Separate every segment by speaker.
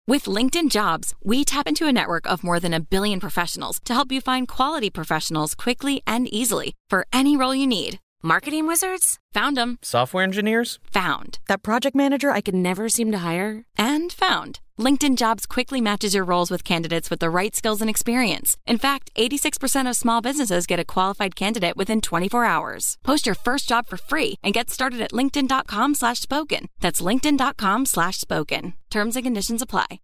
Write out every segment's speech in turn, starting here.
Speaker 1: With LinkedIn Jobs, we tap into a network of more than 1 billion professionals to help you find quality professionals quickly and easily for any role you need. Marketing wizards? Found them.
Speaker 2: Software engineers?
Speaker 1: Found. That project manager I could never seem to hire? And found. LinkedIn Jobs quickly matches your roles with candidates with the right skills and experience. In fact, 86% of small businesses get a qualified candidate within 24 hours. Post your first job for free and get started at linkedin.com/spoken. That's linkedin.com/spoken. Terms and conditions apply.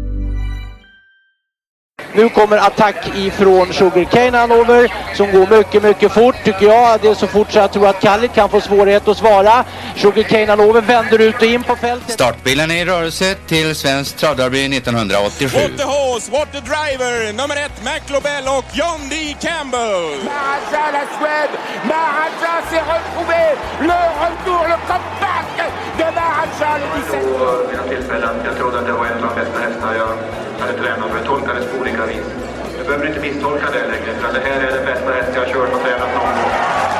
Speaker 3: Nu kommer attack ifrån Sugarcane Hanover som går mycket fort tycker jag. Det är så fort så jag tror att Kallit kan få svårighet att svara. Sugarcane Hanover vänder ut och in på fältet.
Speaker 4: Startbilen är i rörelse till Svensk Travderby 1987.
Speaker 5: What the horse, what the driver, nummer 1 McLobel och John D. Campbell.
Speaker 6: Maharaja la Suède, Maharaja s'est retrouvé, le retour, le comeback de Maharaja le 17.
Speaker 7: Jag trodde att det var en av de bästa hästarna jag hade tränat, men jag tolkade det på olika vis. Jag behöver inte misstolka det längre, för det här är den bästa häst jag har kört och tränat någon gång.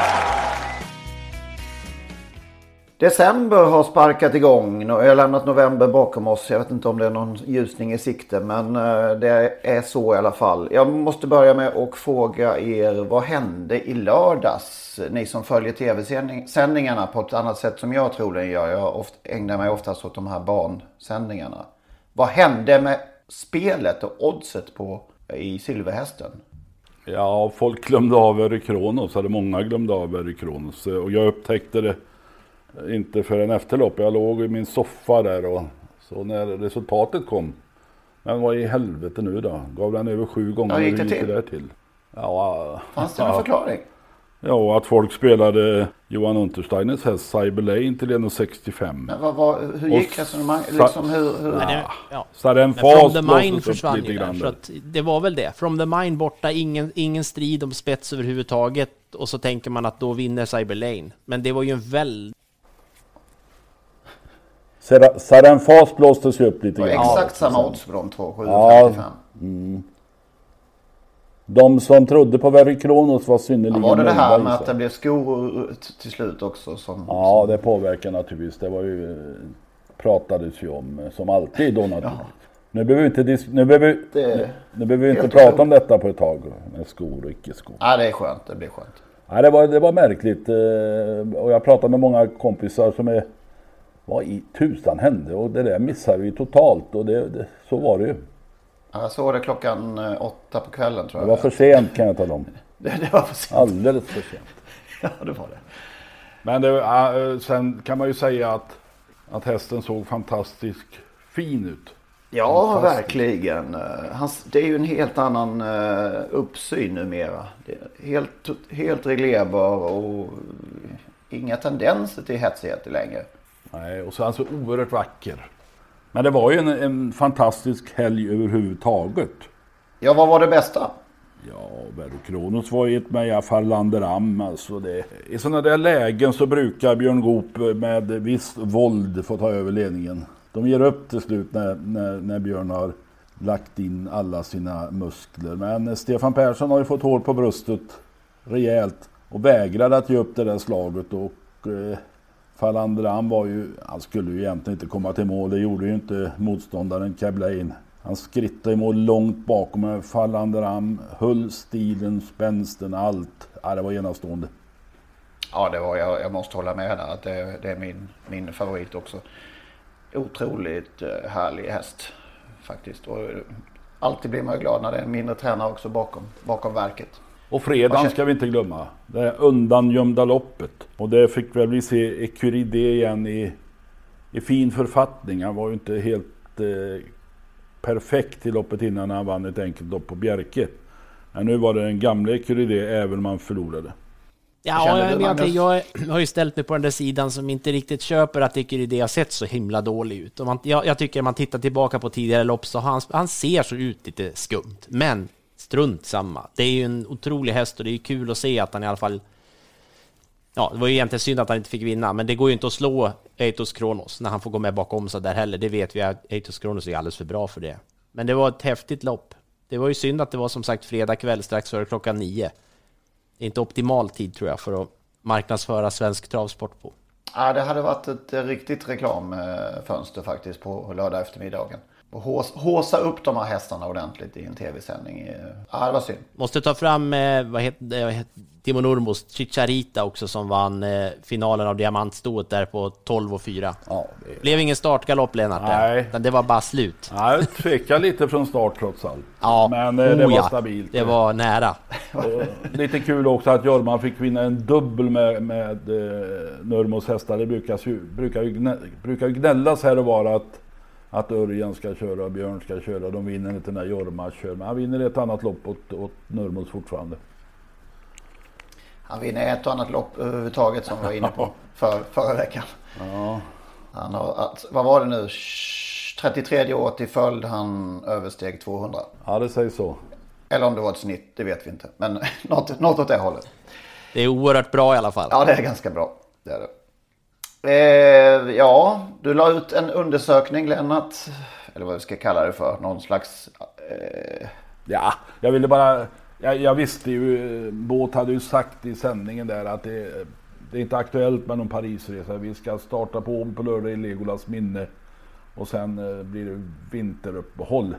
Speaker 8: December har sparkat igång och jag har lämnat november bakom oss. Jag vet inte om det är någon ljusning i sikte, men det är så i alla fall. Jag måste börja med att fråga er, vad hände i lördags? Ni som följer tv-sändningarna på ett annat sätt som jag troligen gör. Jag ägnar mig oftast åt de här barnsändningarna. Vad hände med spelet och oddset i Silverhästen?
Speaker 9: Ja, folk glömde av Very Kronos. Många glömde av Very Kronos. Och jag upptäckte det inte förrän efter loppet. Jag låg i min soffa där och så när resultatet kom. Men vad i helvete nu då? Gav den över 7 gånger?
Speaker 8: Ja, gick det till?
Speaker 9: Där till? Ja,
Speaker 8: fanns det någon förklaring?
Speaker 9: Ja, att folk spelade Johan Untersteiners häst Cyber Lane till 1,65.
Speaker 8: Men hur gick resonemang? Liksom
Speaker 9: Så den
Speaker 10: From the Mine försvann ju där, så att det var väl det. From the Mine borta, ingen strid om spets överhuvudtaget. Och så tänker man att då vinner Cyber Lane. Men det var ju en väldigt...
Speaker 9: Saren Fas blåstes upp lite grann.
Speaker 8: Exakt samma odds för de två, 7,55.
Speaker 9: De som trodde på Very Kronos var synnerligen...
Speaker 8: Ja, var det här med att det blev skor till slut också?
Speaker 9: Ja, det påverkar naturligtvis. Det var ju... pratades ju om, som alltid då naturligtvis. Ja. Nu behöver vi inte prata om detta på ett tag. Med skor och icke-skor.
Speaker 8: Ja, det är skönt. Det blir skönt.
Speaker 9: Ja, det var märkligt. Och jag pratade med många kompisar som är... Vad i tusan hände? Och det där missade vi totalt. Och så var det ju.
Speaker 8: Jag såg det klockan 8 på kvällen tror jag.
Speaker 9: Det var för sent kan jag tala om.
Speaker 8: det var för sent.
Speaker 9: Alldeles för sent.
Speaker 8: Ja, det var det.
Speaker 9: Men sen kan man ju säga att hästen såg fantastiskt fin ut.
Speaker 8: Ja, verkligen. Det är ju en helt annan uppsyn numera. Det är helt reglerbar och inga tendenser till hetsighet längre.
Speaker 9: Nej, och så alltså oerhört vacker. Men det var ju en fantastisk helg överhuvudtaget.
Speaker 8: Ja, vad var det bästa?
Speaker 9: Ja, Very Kronos var ju ett med Farlanderam. Alltså i sådana där lägen så brukar Björn Goop med viss våld få ta över ledningen. De ger upp till slut när Björn har lagt in alla sina muskler. Men Stefan Persson har ju fått hår på bröstet rejält och vägrade att ge upp det där slaget. Och Farlanderam han skulle ju egentligen inte komma till mål. Det gjorde ju inte motståndaren Cablain. Han skrittade i mål långt bakom med Farlanderam, höll stilen, spänsten, allt. Ja, det var enastående.
Speaker 8: Ja, det var jag måste hålla med där att det är min favorit också. Otroligt härlig häst faktiskt. Och alltid blir man glad när det är en mindre tränare också bakom verket.
Speaker 9: Och fredagen ska vi inte glömma. Det undangömda loppet. Och det fick väl vi se Ecuride igen i fin författning. Han var ju inte helt perfekt i loppet innan han vann ett enkelt lopp på Bjerke. Men nu var det en gamla Ecuride även om man förlorade.
Speaker 10: Ja, jag har ju ställt mig på den där sidan som inte riktigt köper att Ecuride har sett så himla dålig ut. Och jag tycker man tittar tillbaka på tidigare lopp så han ser så ut lite skumt. Men strunt samma. Det är ju en otrolig häst och det är kul att se att han i alla fall... Ja, det var ju egentligen synd att han inte fick vinna, men det går ju inte att slå Eitos Kronos när han får gå med bakom sig där heller. Det vet vi att Eitos Kronos är alldeles för bra för det. Men det var ett häftigt lopp. Det var ju synd att det var som sagt fredag kväll strax före klockan 9. Det är inte optimal tid tror jag för att marknadsföra svensk travsport på.
Speaker 8: Ja, det hade varit ett riktigt reklamfönster faktiskt på lördag eftermiddagen. Och håsa upp de här hästarna ordentligt i en tv-sändning. Ja, det var synd.
Speaker 10: Måste ta fram, vad heter Timo Nurmos, Chicharita också, som vann finalen av diamantstoet där på 12,4.
Speaker 8: Ja,
Speaker 10: blev ingen startgalopp, Lennart.
Speaker 9: Nej.
Speaker 10: Utan det var bara slut.
Speaker 9: Ja, jag tvekade lite från start trots allt.
Speaker 10: Ja,
Speaker 9: men det var stabilt.
Speaker 10: Det var nära.
Speaker 9: Lite kul också att Jorma fick vinna en dubbel med Nurmos hästar. Det brukar ju gnällas här och vara att Örjan ska köra och Björn ska köra. De vinner inte när Jorma kör. Men han vinner ett annat lopp åt Nurmos fortfarande.
Speaker 8: Han vinner ett och annat lopp överhuvudtaget som vi var inne på förra veckan.
Speaker 9: Ja.
Speaker 8: Han har, vad var det nu? 33 år till följd han översteg 200.
Speaker 9: Ja, det sägs så.
Speaker 8: Eller om det var ett snitt, det vet vi inte. Men något åt det hållet.
Speaker 10: Det är oerhört bra i alla fall.
Speaker 8: Ja, det är ganska bra. Det är det. Ja, du la ut en undersökning, Lennart. Eller vad vi ska kalla det för. Någon slags...
Speaker 9: Ja, jag ville bara... Jag visste ju, Båt hade ju sagt i sändningen där att det är inte aktuellt med någon Parisresa. Vi ska starta på lördag i Legolas minne och sen blir det vinteruppehåll.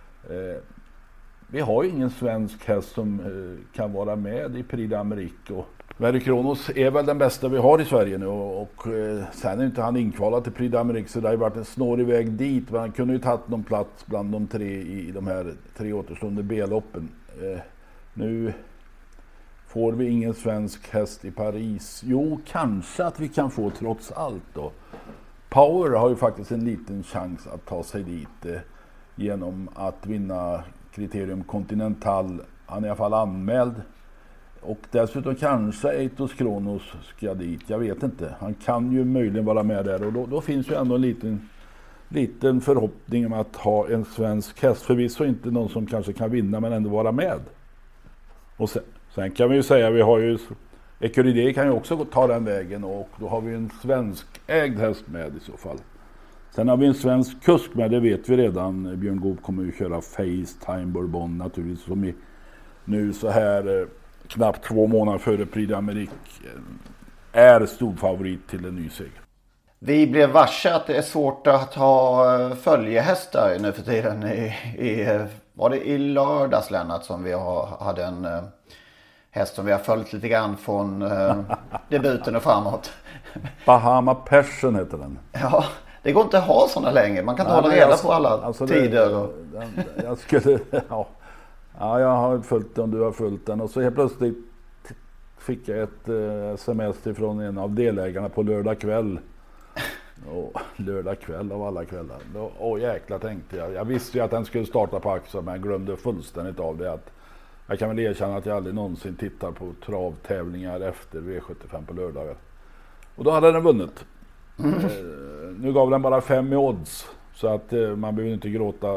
Speaker 9: Vi har ju ingen svensk häst som kan vara med i Prix d'Amérique, och Very Kronos är väl den bästa vi har i Sverige nu, och sen är inte han inkvalad till Prix d'Amérique, så det har ju varit en snårig väg dit, men han kunde ju tagit någon plats bland de 3 i de här 3 återstående B-loppen. Nu får vi ingen svensk häst i Paris. Jo, kanske att vi kan få trots allt då. Power har ju faktiskt en liten chans att ta sig dit genom att vinna kriterium Continental. Han är i alla fall anmäld. Och dessutom kanske Eitos Kronos ska dit. Jag vet inte. Han kan ju möjligen vara med där. Och då finns ju ändå en liten förhoppning om att ha en svensk häst. Förvisso inte någon som kanske kan vinna, men ändå vara med. Och sen kan vi ju säga, vi har ju Ecuride kan ju också ta den vägen, och då har vi en svensk ägd häst med i så fall. Sen har vi en svensk kusk med, det vet vi redan. Björn Goop kommer ju köra FaceTime Bourbon naturligtvis, som är nu så här knappt 2 månader före Prix d'Amérique är stor favorit till en ny seger.
Speaker 8: Vi blev varse att det är svårt att ha följehästar nu för tiden. Var det i lördags, Lennart, som vi hade en häst som vi har följt lite grann från debuten och framåt.
Speaker 9: Bahama Passion heter den.
Speaker 8: Ja, det går inte att ha sådana längre. Man kan inte hålla reda på alla tider.
Speaker 9: Jag skulle... Ja, jag har följt den, du har följt den. Och så helt plötsligt fick jag ett sms från en av delägarna på lördag kväll. Och lördag kväll av alla kvällar. Åh jäklar, tänkte jag. Jag visste ju att den skulle starta på Axel, men jag glömde fullständigt av det. Att jag kan väl erkänna att jag aldrig någonsin tittar på travtävlingar efter V75 på lördagar. Och då hade den vunnit. Nu gav den bara 5 i odds. Så att man behöver inte gråta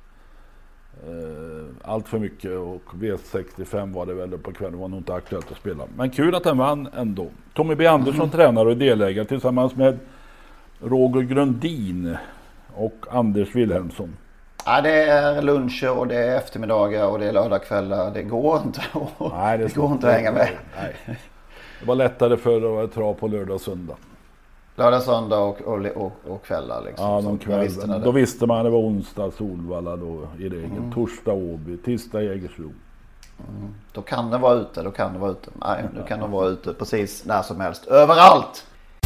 Speaker 9: allt för mycket, och V65 var det väl på kvällen, var nog inte aktuellt att spela. Men kul att den vann ändå. Tommy B. Andersson tränar och delägare tillsammans med Roger Grundin och Anders Wilhelmsson.
Speaker 8: Ja, det är luncher och det är eftermiddagar och det är lördagskvällar. Det går inte det går inte att hänga med.
Speaker 9: Nej. Det var lättare för att dra på lördag och söndag.
Speaker 8: Lördag, söndag och kvällar liksom.
Speaker 9: Ja, de kväll. Då visste man att det var onsdag Solvalla då i regel. Torsdag Åby, tisdag Jägersro.
Speaker 8: Då kan det vara ute, Nej, nu kan de vara ute precis när som helst. Överallt!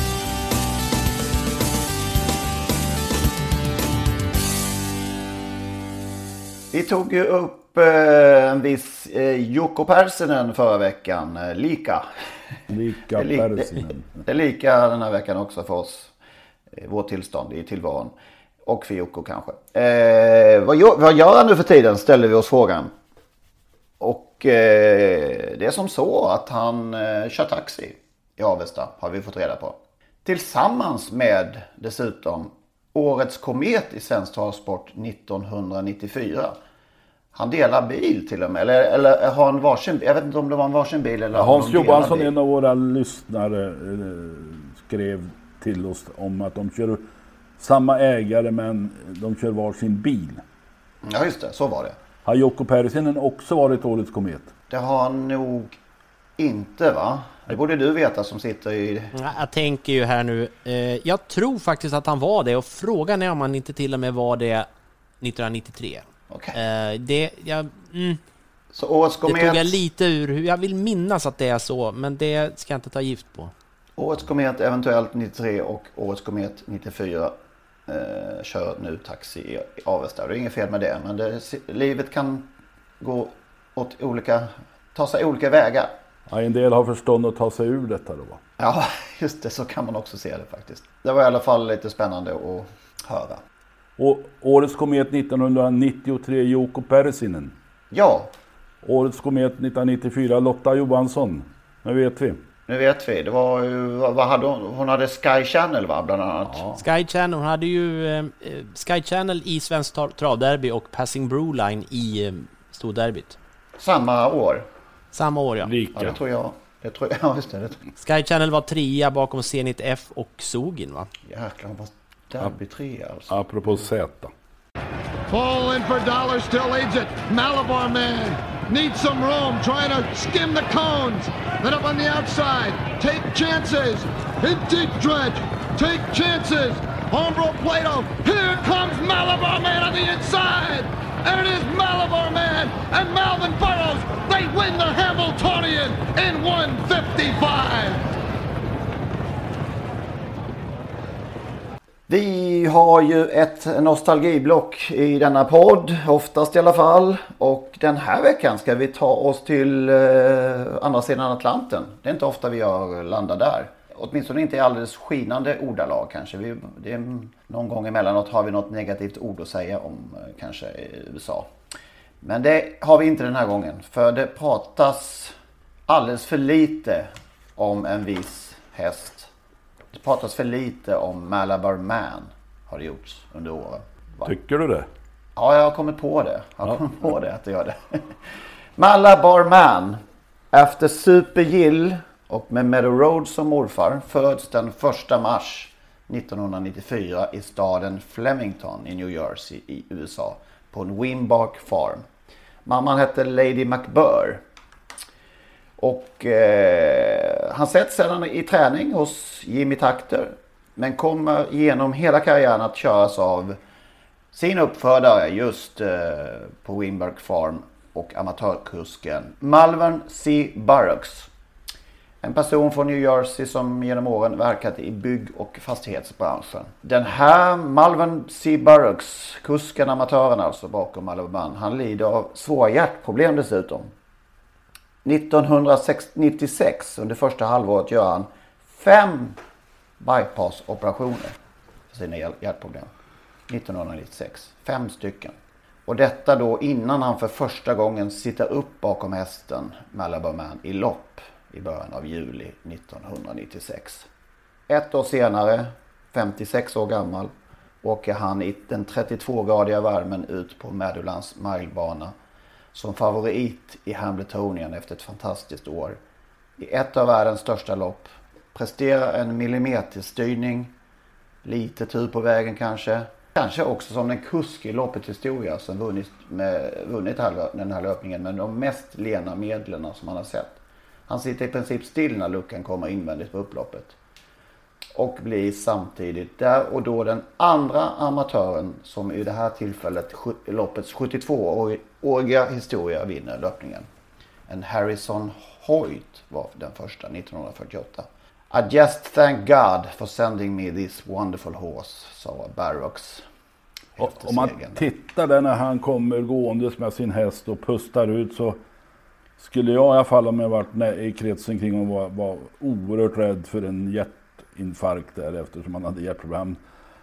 Speaker 8: Vi tog ju upp en viss Jukka Pärssinen förra veckan. Lika Pärssinen. Det är lika den här veckan också för oss. Vårt tillstånd i tillvaron. Och för Jukka kanske. Vad gör han nu för tiden, ställer vi oss frågan. Och det är som så att han kör taxi i Avesta, har vi fått reda på. Tillsammans med dessutom årets komet i svensk travsport 1994. Han delar bil till och med. Eller har han varsin bil? Jag vet inte om det var en varsin bil. Eller
Speaker 9: Hans Johansson, en av våra lyssnare, skrev till oss om att de kör samma ägare, men de kör varsin bil.
Speaker 8: Ja, just det. Så var det.
Speaker 9: Har Jukka Pärssinen också varit årets komet?
Speaker 8: Det har han nog inte, va? Det borde du veta som sitter i...
Speaker 10: Jag tänker ju här nu. Jag tror faktiskt att han var det. Och frågan är om han inte till och med var det 1993.
Speaker 8: Okej. Så årets
Speaker 10: komet... Det tog jag lite ur. Jag vill minnas att det är så, men det ska jag inte ta gift på.
Speaker 8: Årets komet eventuellt 93 och årets komet 94 kör nu taxi i Avesta. Det är inget fel med det, men livet kan gå åt ta sig olika vägar.
Speaker 9: Ja, en del har förstånd att ta sig ur detta då.
Speaker 8: Ja, just det, så kan man också se det faktiskt. Det var i alla fall lite spännande att höra.
Speaker 9: Och årets komet 1993 Jouko Pärssinen.
Speaker 8: Ja.
Speaker 9: Årets komet 1994 Lotta Johansson. Nu vet vi.
Speaker 8: Det var ju, vad hade hon hade Sky Channel bland annat.
Speaker 10: Ja. Sky Channel, hon hade ju Sky Channel i Svensk Travderby och Passing Broline i Storderbyt.
Speaker 8: Samma år,
Speaker 10: ja.
Speaker 9: Lika.
Speaker 8: Ja, det tror jag. Ja, just det.
Speaker 10: Sky Channel var 3 bakom Zenit F och Sogin, va?
Speaker 8: Jäklar, hon var Derby 3 alltså.
Speaker 9: Apropå Z.
Speaker 2: Fall in for dollar, still leads it. Malabar Man needs some room, trying to skim the cones. Then up on the outside, take chances. In deep dredge, take chances. Hombro Plato, here comes Malabar Man on the inside. And it is Malabar Man and Malvin Burrows. They win the Hamiltonian in 1:55.
Speaker 8: Vi har ju ett nostalgiblock i denna podd, oftast i alla fall. Och den här veckan ska vi ta oss till andra sidan Atlanten. Det är inte ofta vi landar där. Åtminstone inte i alldeles skinande ordalag kanske. Någon gång emellanåt har vi något negativt ord att säga om kanske USA. Men det har vi inte den här gången. För det pratas alldeles för lite om en viss häst. Det pratas för lite om Malabar Man, har det gjorts under åren.
Speaker 9: Tycker du det?
Speaker 8: Ja, jag har kommit på det. Att det gör det. Malabar Man, efter Super Gill och med Meadow Road som morfar, föds den 1 mars 1994 i staden Flemington i New Jersey i USA på en Wimbark Farm. Mamman hette Lady McBurr. Och han sätts sedan i träning hos Jimmy Takter. Men kommer genom hela karriären att köras av sin uppfödare just på Wimbark Farm och amatörkusken Malvern C. Burroughs. En person från New Jersey som genom åren verkat i bygg- och fastighetsbranschen. Den här Malvern C. Burroughs, kusken, amatören alltså bakom Malabar, han lider av svåra hjärtproblem dessutom. 1996 under första halvåret gör han 5 bypassoperationer för sina hjärtproblem. 1996. 5 stycken. Och detta då innan han för första gången sitter upp bakom hästen Malabar Man i lopp i början av juli 1996. Ett år senare, 56 år gammal, åker han i den 32-gradiga värmen ut på Meadowlands milebana som favorit i Hamiltonian efter ett fantastiskt år. I ett av världens största lopp. Presterar en millimeterstyrning. Lite tur på vägen kanske. Kanske också som den kusk i loppet historia som vunnit den här löpningen med de mest lena medlen som man har sett. Han sitter i princip still när luckan kommer invändigt på upploppet. Och blir samtidigt där och då den andra amatören som i det här tillfället loppets 72-åriga historia vinner löpningen. En Harrison Hoyt var den första 1948. I just thank God for sending me this wonderful horse, sa Burroughs.
Speaker 9: Om man tittar där när han kommer gåendes med sin häst och pustar ut, så skulle jag i alla fall, om jag varit i kretsen kring och var oerhört rädd för en hjärtinfarkt där eftersom han hade hjärtproblem.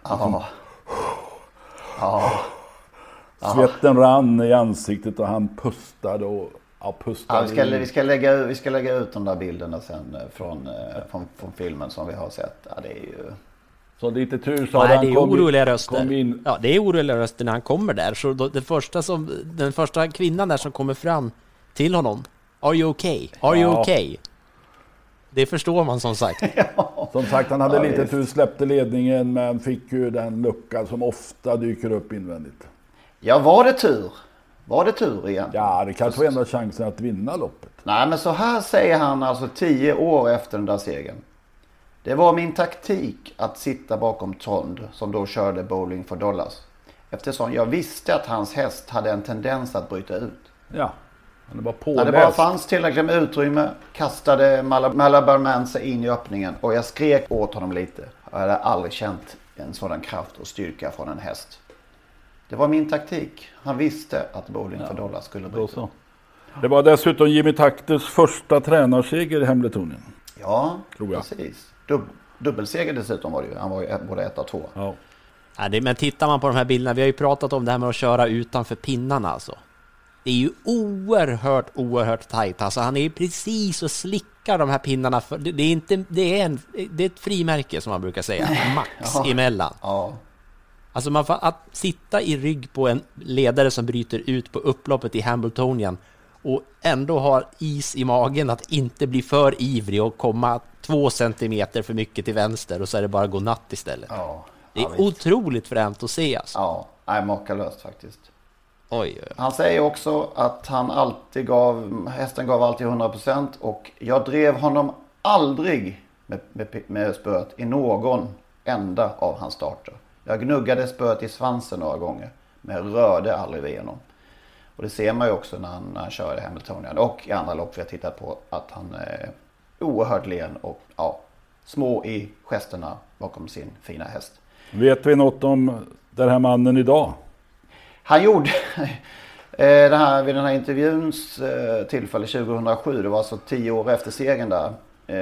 Speaker 9: Svetten rann i ansiktet och han pustade och pustade.
Speaker 8: Vi ska lägga ut de där bilderna sen från filmen som vi har sett. Ja, det är ju...
Speaker 9: Så lite tur så
Speaker 10: det är oroliga röster. Ja, det är oroliga röster när han kommer där. Så den första kvinnan där som kommer fram till honom. Are you okay? Are you okay? Det förstår man som sagt.
Speaker 9: Som sagt, han hade lite tur, släppte ledningen men fick ju den lucka som ofta dyker upp invändigt.
Speaker 8: Ja, var det tur? Var det tur igen?
Speaker 9: Ja, det kanske var enda chansen att vinna loppet.
Speaker 8: Nej, men så här säger han alltså 10 år efter den där segern. Det var min taktik att sitta bakom Trond som då körde Bowling for Dollars. Eftersom jag visste att hans häst hade en tendens att bryta ut.
Speaker 9: Ja, han var påläst.
Speaker 8: När det bara fanns tillräckligt med utrymme kastade Malabar Man sig in i öppningen. Och jag skrek åt honom lite. Jag hade aldrig känt en sådan kraft och styrka från en häst. Det var min taktik. Han visste att Bowling for Dollar skulle bryta.
Speaker 9: Det var dessutom Jimmy Takters första tränarseger i Hambletonien.
Speaker 8: Ja, precis. Dubbelseger dessutom var det ju. Han var ju både 1 och 2.
Speaker 9: Ja.
Speaker 10: Ja, men tittar man på de här bilderna, vi har ju pratat om det här med att köra utanför pinnarna alltså. Det är ju oerhört tajt. Alltså han är ju precis och slickar de här pinnarna. För det är ett frimärke som man brukar säga. Max emellan.
Speaker 8: Ja.
Speaker 10: Alltså att sitta i rygg på en ledare som bryter ut på upploppet i Hambletonien och ändå ha is i magen att inte bli för ivrig och komma 2 centimeter för mycket till vänster och så är det bara gå natt istället.
Speaker 8: Ja.
Speaker 10: Det är otroligt fränt att se alltså.
Speaker 8: Ja, är makalöst faktiskt.
Speaker 10: Oj.
Speaker 8: Han säger också att hästen gav alltid 100% och jag drev honom aldrig med spöet i någon enda av hans starter. Jag gnuggade spöet i svansen några gånger, men jag rörde aldrig igenom. Och det ser man ju också när han kör i Hambletonien och i andra lopp vi har tittat på att han är oerhört len och små i gesterna bakom sin fina häst.
Speaker 9: Vet vi något om den här mannen idag?
Speaker 8: Han gjorde vid den här intervjuns tillfälle 2007, det var alltså 10 år efter segern där,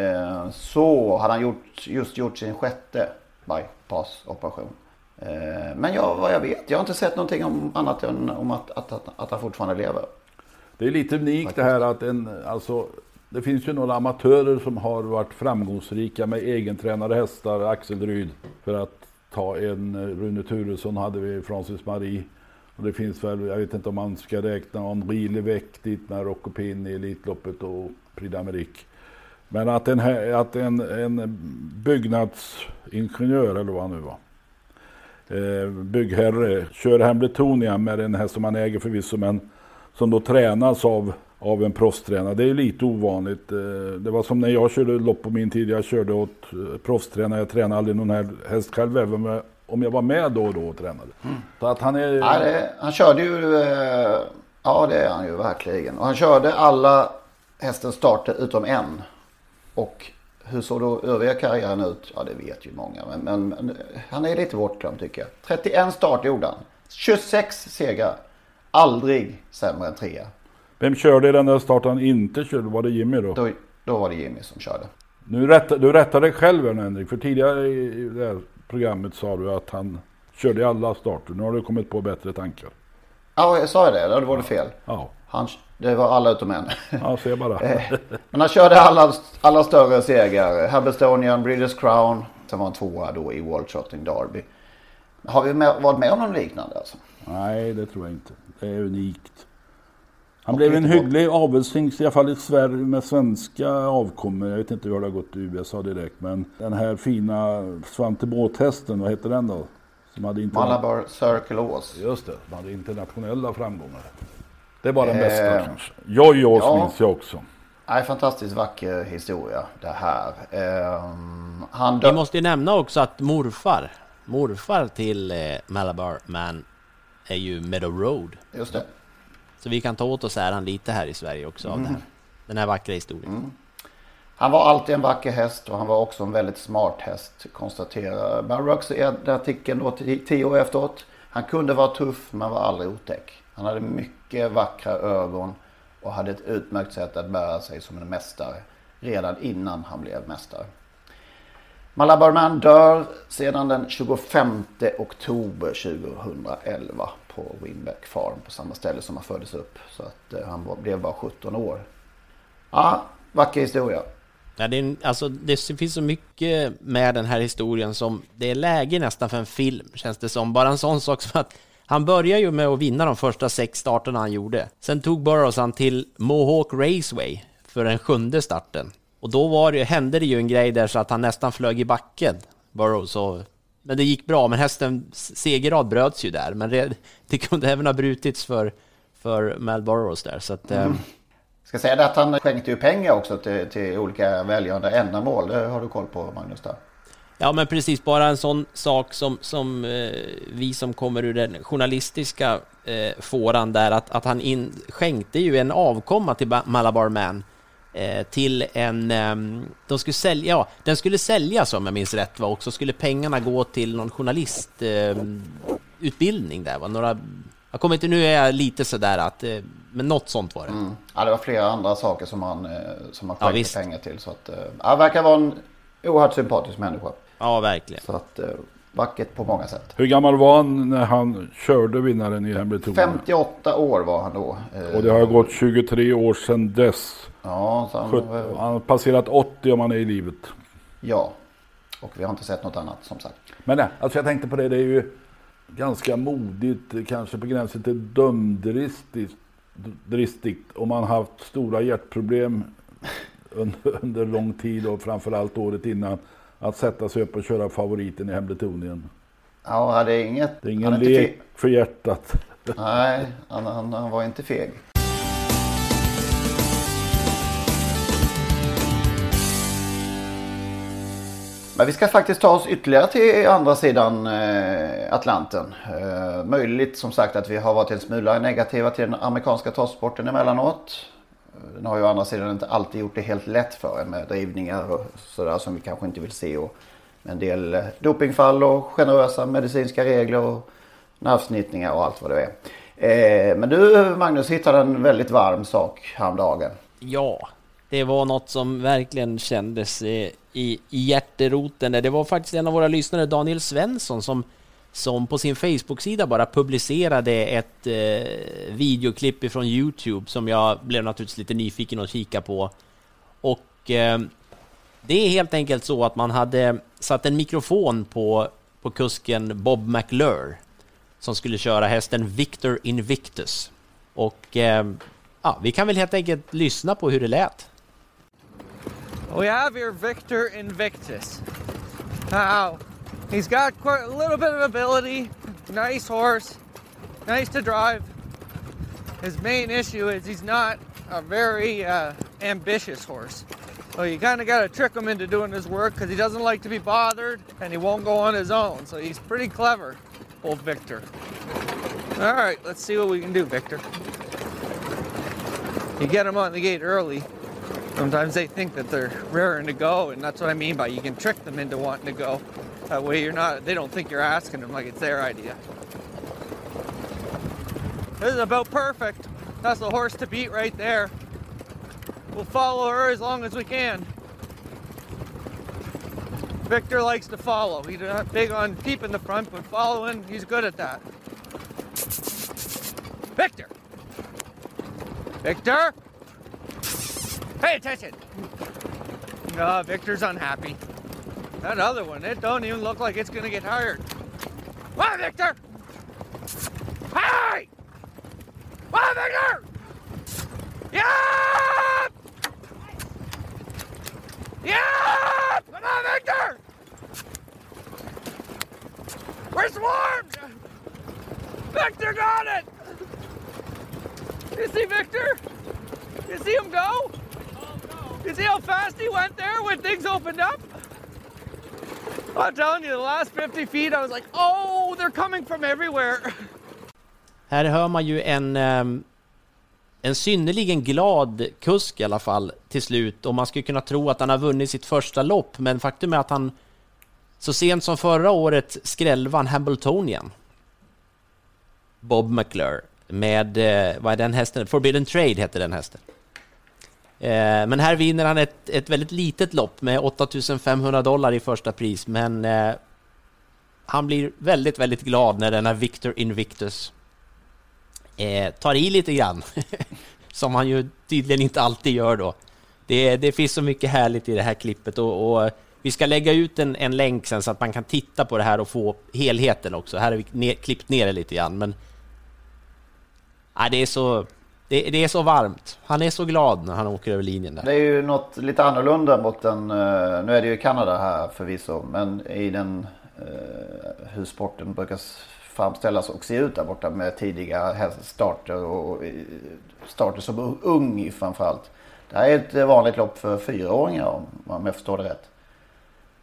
Speaker 8: så hade han gjort sin 6:e bypass-operation. Men vad jag vet, jag har inte sett någonting om annat än om att han fortfarande lever.
Speaker 9: Det är lite unikt det här att det finns ju några amatörer som har varit framgångsrika med egentränade hästar, Axel Ryd, för att ta en Rune Turesson hade vi Francis Marie. Och det finns väl, jag vet inte om man ska räkna Henri Levesque dit med Rocco Pin i Elitloppet och Prix d'Amérique. Men att en byggnadsingenjör eller vad han nu var, byggherre, kör Hambletonien med en häst som han äger förvisso, men som då tränas av en proffstränare. Det är lite ovanligt. Det var som när jag körde lopp på min tid. Jag körde åt proffstränare. Jag tränade aldrig någon här häst själv, även om jag var med då och då och tränade. Så att han är...
Speaker 8: han körde ju... Ja, det är han ju verkligen. Och han körde alla hästens starter utom en. Och hur såg då övriga karriären ut? Ja, det vet ju många. Men han är lite bortglömd tycker jag. 31 start gjorde han. 26 segrar. Aldrig sämre än 3.
Speaker 9: Vem körde i den där starten han inte körde? Var det Jimmy då?
Speaker 8: Då var det Jimmy som körde.
Speaker 9: Du rättade dig själv, Henrik. För tidigare i det här programmet sa du att han körde i alla starter. Nu har du kommit på bättre tankar.
Speaker 8: Ja, jag sa det. Då var det fel.
Speaker 9: Ja.
Speaker 8: Det var alla utom en.
Speaker 9: Ja, ser bara.
Speaker 8: Men han körde alla större segrar. Hambletonien, Breeders' Crown. Sen var han 2 då i World Trotting Derby. Har vi varit med om någon liknande alltså?
Speaker 9: Nej, det tror jag inte. Det är unikt. Han blev en hygglig avelshingst i alla fall i Sverige med svenska avkommor. Jag vet inte hur det har gått i USA direkt. Men den här fina Svante Båthästen, vad heter den då? Som hade
Speaker 8: Malabar Circle Ås.
Speaker 9: Just det, som hade internationella framgångar. Det var den bästa kanske. Joy minns jag också.
Speaker 8: Nej, fantastiskt vacker historia det här.
Speaker 10: Vi måste ju nämna också att morfar till Malabar Man är ju Meadow Road.
Speaker 8: Just det.
Speaker 10: Så vi kan ta åt oss äran lite här i Sverige också av den här vackra historien.
Speaker 8: Han var alltid en vacker häst och han var också en väldigt smart häst, konstaterar Barrocks i artikeln då 10 år efteråt. Han kunde vara tuff men var aldrig otäck. Han hade mycket vackra ögon och hade ett utmärkt sätt att bära sig som en mästare redan innan han blev mästare. Malabar Man dör sedan den 25 oktober 2011 på Winbeck Farm på samma ställe som han föddes upp. Så att han blev bara 17 år. Ja, vacker historia.
Speaker 10: Ja, det finns så mycket med den här historien som det är läge nästan för en film, känns det som. Bara en sån sak som att han började ju med att vinna de första 6 starterna han gjorde. Sen tog Burroughs han till Mohawk Raceway för den 7:e starten. Och då hände det ju en grej där så att han nästan flög i backen, Burroughs. Men det gick bra, men hästens segerrad bröts ju där. Men det kunde även ha brutits för Mal Burroughs där. Så att,
Speaker 8: Ska säga det att han skänkte ju pengar också till olika välgörande ändamål. Det har du koll på, Magnus där?
Speaker 10: Ja, men precis, bara en sån sak som vi som kommer ur den journalistiska fåran där, att han skänkte ju en avkomma till Malabar Man till en de skulle sälja, ja, den skulle säljas om jag minns rätt, och så skulle pengarna gå till någon journalistutbildning där, några, jag kommer inte, nu är jag lite sådär att men något sånt var det.
Speaker 8: Ja, det var flera andra saker som han skänkte pengar till, så att han verkar vara en oerhört sympatisk människa.
Speaker 10: Ja, verkligen.
Speaker 8: Så att vackert på många sätt.
Speaker 9: Hur gammal var han när han körde vinnaren i Hambleton?
Speaker 8: 58 år var han då.
Speaker 9: Och det har gått 23 år sedan dess.
Speaker 8: Ja, så
Speaker 9: han har passerat 80 om han är i livet.
Speaker 8: Ja, och vi har inte sett något annat som sagt.
Speaker 9: Men nej, alltså jag tänkte på det är ju ganska modigt, kanske på gränsen till dristigt om man haft stora hjärtproblem under lång tid och framförallt året innan, att sätta sig upp och köra favoriten i Hambletonien.
Speaker 8: Ja, det är inget.
Speaker 9: Det är ingen lek för hjärtat.
Speaker 8: Nej, han var inte feg. Men vi ska faktiskt ta oss ytterligare till andra sidan Atlanten. Möjligt som sagt att vi har varit en smula negativa till den amerikanska travsporten emellanåt. Den har ju å andra sidan inte alltid gjort det helt lätt för en med drivningar och sådär som vi kanske inte vill se. Och en del dopingfall och generösa medicinska regler och nervsnittningar och allt vad det är. Men du Magnus hittade en väldigt varm sak häromdagen.
Speaker 10: Ja, det var något som verkligen kändes i hjärteroten. Det var faktiskt en av våra lyssnare, Daniel Svensson, som på sin Facebook-sida bara publicerade ett videoklipp ifrån YouTube som jag blev naturligtvis lite nyfiken att kika på. Och det är helt enkelt så att man hade satt en mikrofon på kusken Bob McClure som skulle köra hästen Victor Invictus. Och vi kan väl helt enkelt lyssna på hur det lät.
Speaker 11: We have here Victor Invictus. Now, he's got quite a little bit of ability, nice horse, nice to drive. His main issue is he's not a very ambitious horse. So you kind of got to trick him into doing his work because he doesn't like to be bothered and he won't go on his own. So he's pretty clever, old Victor. All right, let's see what we can do, Victor. You get him on the gate early. Sometimes they think that they're raring to go, and that's what I mean by you can trick them into wanting to go. That way they don't think you're asking them like it's their idea. This is about perfect. That's the horse to beat right there. We'll follow her as long as we can. Victor likes to follow. He's not big on keeping the front, but following, he's good at that. Victor! Victor! Pay attention! Victor's unhappy. That other one, it don't even look like it's gonna get tired. Wow, Victor! Hey! Wow, Victor! Yeah! Yeah! Come on, Victor! Where's the worms? Victor got it! You see Victor? You see him go? You see how fast he went there when things opened up? I'm telling you, the last 50 feet I was like, oh, they're coming from everywhere.
Speaker 10: Här hör man ju en synnerligen glad kusk i alla fall till slut, och man skulle kunna tro att han har vunnit sitt första lopp, men faktum är att han så sent som förra året skrällvann Hambletonian. Bob McClure med, vad är den hästen? Forbidden Trade heter den hästen. Men här vinner han ett väldigt litet lopp med $8,500 i första pris, men han blir väldigt, väldigt glad när denna Victor Invictus tar i lite grann. Som han ju tydligen inte alltid gör då. Det finns så mycket härligt i det här klippet, och vi ska lägga ut en länk sen så att man kan titta på det här och få helheten också. Här har vi klippt ner det lite grann, men det är så varmt. Han är så glad när han åker över linjen där.
Speaker 8: Det är ju något lite annorlunda mot den, nu är det ju Kanada här förvisso, men i den hur sporten brukar framställas och se ut där borta med tidiga starter och starter som ung framförallt. Det här är ett vanligt lopp för 4-åringar om jag förstår det rätt.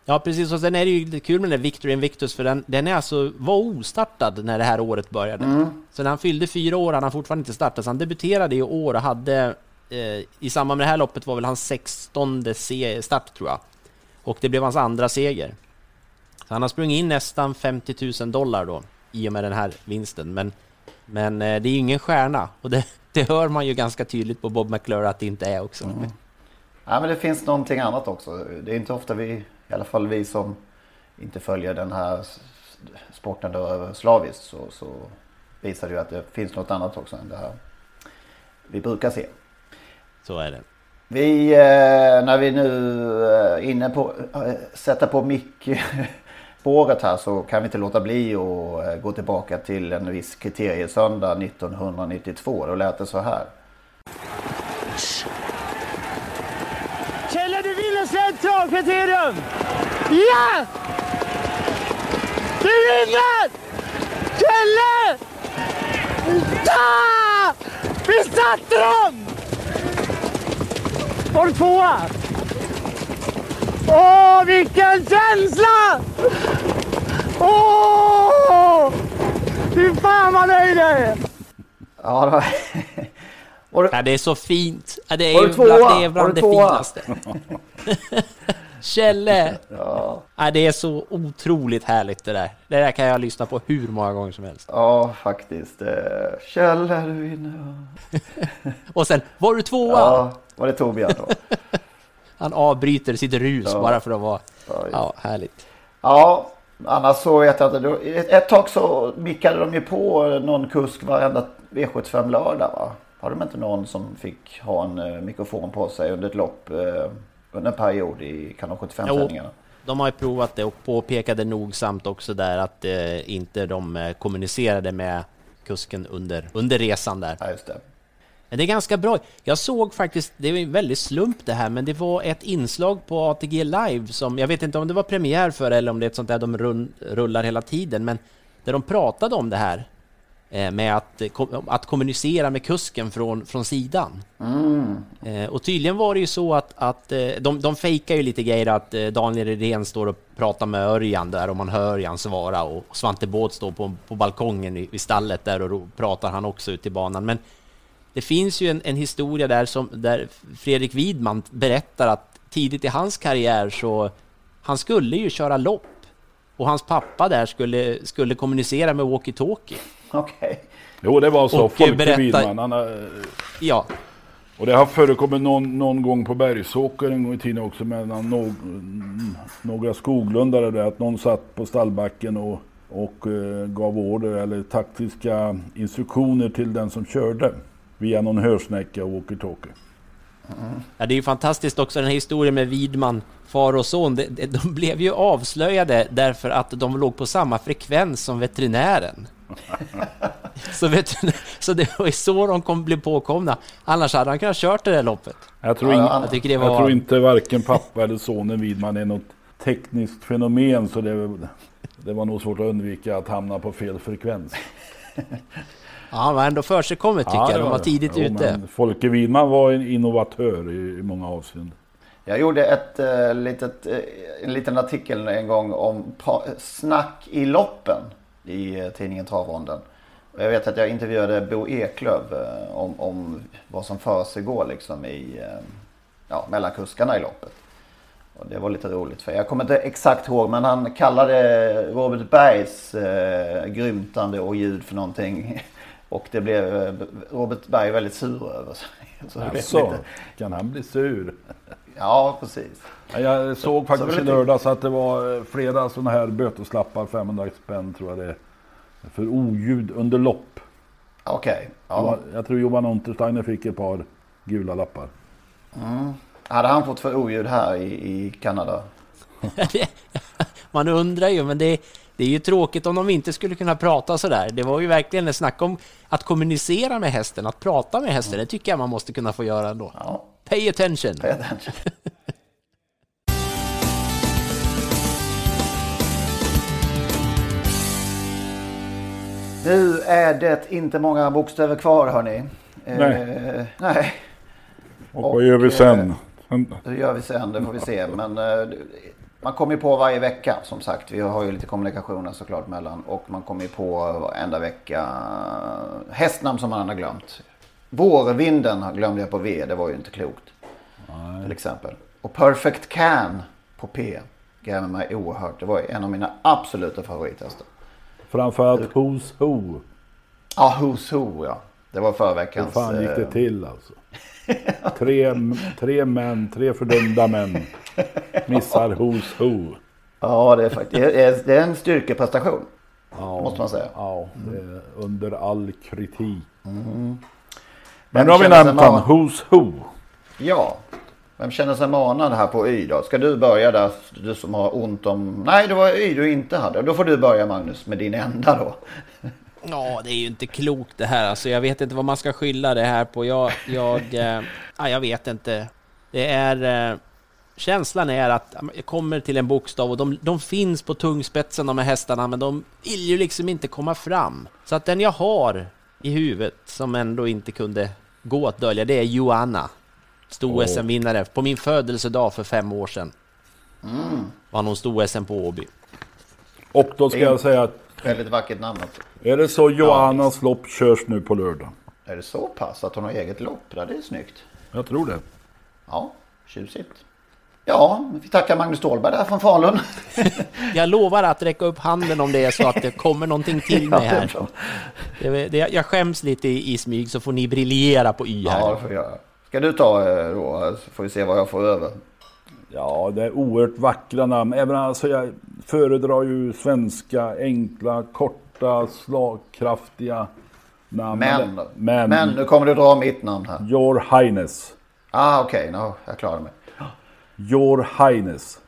Speaker 10: Ja, precis. Och sen är det ju kul med den Victor Invictus, för den är alltså, var ostartad när det här året började. Så när han fyllde 4 år hade han fortfarande inte startat. Så han debuterade i år och hade i samband med det här loppet var väl hans 16:e start, tror jag. Och det blev hans andra seger. Så han har sprungit in nästan $50,000 då i och med den här vinsten. Men det är ju ingen stjärna. Och det hör man ju ganska tydligt på Bob McClure att det inte är också.
Speaker 8: Ja, men det finns någonting annat också. Det är inte ofta i alla fall vi som inte följer den här sporten då slaviskt, så visar det ju att det finns något annat också än det här vi brukar se.
Speaker 10: Så är det.
Speaker 8: Vi, när vi nu är inne på sätta på mick-spåret här, så kan vi inte låta bli att gå tillbaka till en viss kriteriesöndag 1992. Då lät det så här.
Speaker 12: Kjelle, du vinner centralkriterium! Ja! Du vinner! Kjelle! Da! Vi satte dem! Var du tvåa? Åh, vilken känsla! Åh! Fy fan vad nöjd jag är!
Speaker 8: Ja,
Speaker 10: ja, det är så fint. Ja, det är ju bland det finaste. Kjelle! Ja, det är så otroligt härligt det där. Det där kan jag lyssna på hur många gånger som helst.
Speaker 8: Ja, faktiskt. Kjelle, du vinner.
Speaker 10: Och sen, var du tvåa?
Speaker 8: Ja, var det Torbjörn då?
Speaker 10: Han avbryter sitt rus bara för att vara härligt.
Speaker 8: Ja, annars så vet jag att ett tag så mickade de ju på någon kusk varenda V75 lördag, va? Har de inte någon som fick ha en mikrofon på sig under ett lopp under en period i Kanal 75-sändningarna?
Speaker 10: De har ju provat det och påpekade nogsamt också där att inte de kommunicerade med kusken under resan där.
Speaker 8: Ja, just det.
Speaker 10: Det är ganska bra. Jag såg faktiskt, det var en väldigt slump det här, men det var ett inslag på ATG Live som, jag vet inte om det var premiär för eller om det är ett sånt där de rullar hela tiden, men där de pratade om det här med att kommunicera med kusken från sidan. Och tydligen var det ju så att de fejkar ju lite grejer, att Daniel Redén står och pratar med Örjan där och man hör Örjan svara, och Svante Båth står på balkongen i stallet där och pratar han också ut i banan. Men det finns ju en historia där Fredrik Widman berättar att tidigt i hans karriär så han skulle ju köra lopp och hans pappa där skulle kommunicera med walkie-talkie.
Speaker 8: Okej.
Speaker 9: Jo, det var så. Folke Widman.
Speaker 10: Ja.
Speaker 9: Och det har förekommit någon gång på Bergsåker en gång i tiden också, mellan några skoglundare där, att någon satt på stallbacken och gav order eller taktiska instruktioner till den som körde via någon hörsnäcka och walkie-talkie.
Speaker 10: Ja, det är ju fantastiskt också den här historien med Widman, far och son. De blev ju avslöjade därför att de låg på samma frekvens som veterinären. Så det var ju så de blev påkomna. Annars hade han kunnat kört det där loppet.
Speaker 9: Jag tror inte varken pappa eller sonen Widman är något tekniskt fenomen, så det var nog svårt att undvika att hamna på fel frekvens.
Speaker 10: Ja, han var ändå försigkommet tycker jag. De var tidigt ute.
Speaker 9: Folke Widman var en innovatör i många avseenden.
Speaker 8: Jag gjorde en liten artikel en gång om snack i loppen i tidningen Travronden. Jag vet att jag intervjuade Bo Eklöv om vad som försiggår liksom mellan kuskarna i loppet. Och det var lite roligt, för jag kommer inte exakt ihåg, men han kallade Robert Bergs grymtande och ljud för någonting. Och det blev Robert Berg väldigt sur över sig.
Speaker 9: Så kan han bli sur?
Speaker 8: Ja, precis.
Speaker 9: Jag såg faktiskt i lördags att det var flera sådana här böteslappar, 500 spänn tror jag det är, för oljud under lopp.
Speaker 8: Okej. Ja.
Speaker 9: Jag tror Johan Untersteiner fick ett par gula lappar.
Speaker 8: Hade han fått för oljud här i Kanada?
Speaker 10: Man undrar ju, men det är ju tråkigt om de inte skulle kunna prata så där. Det var ju verkligen ett snack om att kommunicera med hästen, att prata med hästen. Det tycker jag man måste kunna få göra ändå.
Speaker 8: Ja.
Speaker 10: Pay attention.
Speaker 8: Nu är det inte många bokstäver kvar, hörni. Nej.
Speaker 9: Och vad gör vi sen?
Speaker 8: Det gör vi sen, det får vi se. Men man kommer ju på varje vecka som sagt. Vi har ju lite kommunikationer såklart mellan. Och man kommer ju på varenda vecka hästnamn som man har glömt. Vårvinden glömde jag på V, det var ju inte klokt. Nej. Till exempel. Och Perfect Can på P grämer mig oerhört. Det var en av mina absoluta favorithästar.
Speaker 9: Framförallt Who's Who.
Speaker 8: Ja, Who's Who, ja. Det var förra veckans...
Speaker 9: Hur fan gick det till alltså? tre män, 3 fördömda män missar Who's Who.
Speaker 8: Ja, det är faktiskt det är en styrkeprestation. Ja, måste man säga.
Speaker 9: Ja, det är under all kritik. Mm. Men då har vi nämnt han, Who's Who.
Speaker 8: Ja, vem känner sig manad här på Y då? Ska du börja där, du som har ont om... Nej, det var Y du inte hade. Då får du börja, Magnus, med din enda då.
Speaker 10: Ja, det är ju inte klokt det här. Alltså, jag vet inte vad man ska skylla det här på. Jag vet inte. Det är... känslan är att jag kommer till en bokstav och de finns på tungspetsen, de här hästarna, men de vill ju liksom inte komma fram. Så att den jag har i huvudet som ändå inte kunde gå att dölja, det är Joanna. Stor SM-vinnare på min födelsedag för 5 år sedan. Var någon stor SM på Åby.
Speaker 9: Och då ska jag säga att...
Speaker 8: Väldigt vackert namn också.
Speaker 9: Är det så Joannas lopp körs nu på lördag?
Speaker 8: Är det så pass att hon har eget lopp? Det är snyggt.
Speaker 9: Jag tror det.
Speaker 8: Ja, tjusigt. Ja, vi tackar Magnus Ståhlberg där från Falun.
Speaker 10: Jag lovar att räcka upp handen om det är så att det kommer någonting till mig här. Jag skäms lite i smyg, så får ni briljera på Y här.
Speaker 8: Ja, det får jag. Ska du ta då, så får vi se vad jag får över.
Speaker 9: Ja, det är oerhört vackra namn. Även alltså jag föredrar ju svenska, enkla, korta, slagkraftiga namn.
Speaker 8: Men nu kommer du dra mitt namn här.
Speaker 9: Your Highness.
Speaker 8: Okej, jag klarar mig.
Speaker 9: Your Highness.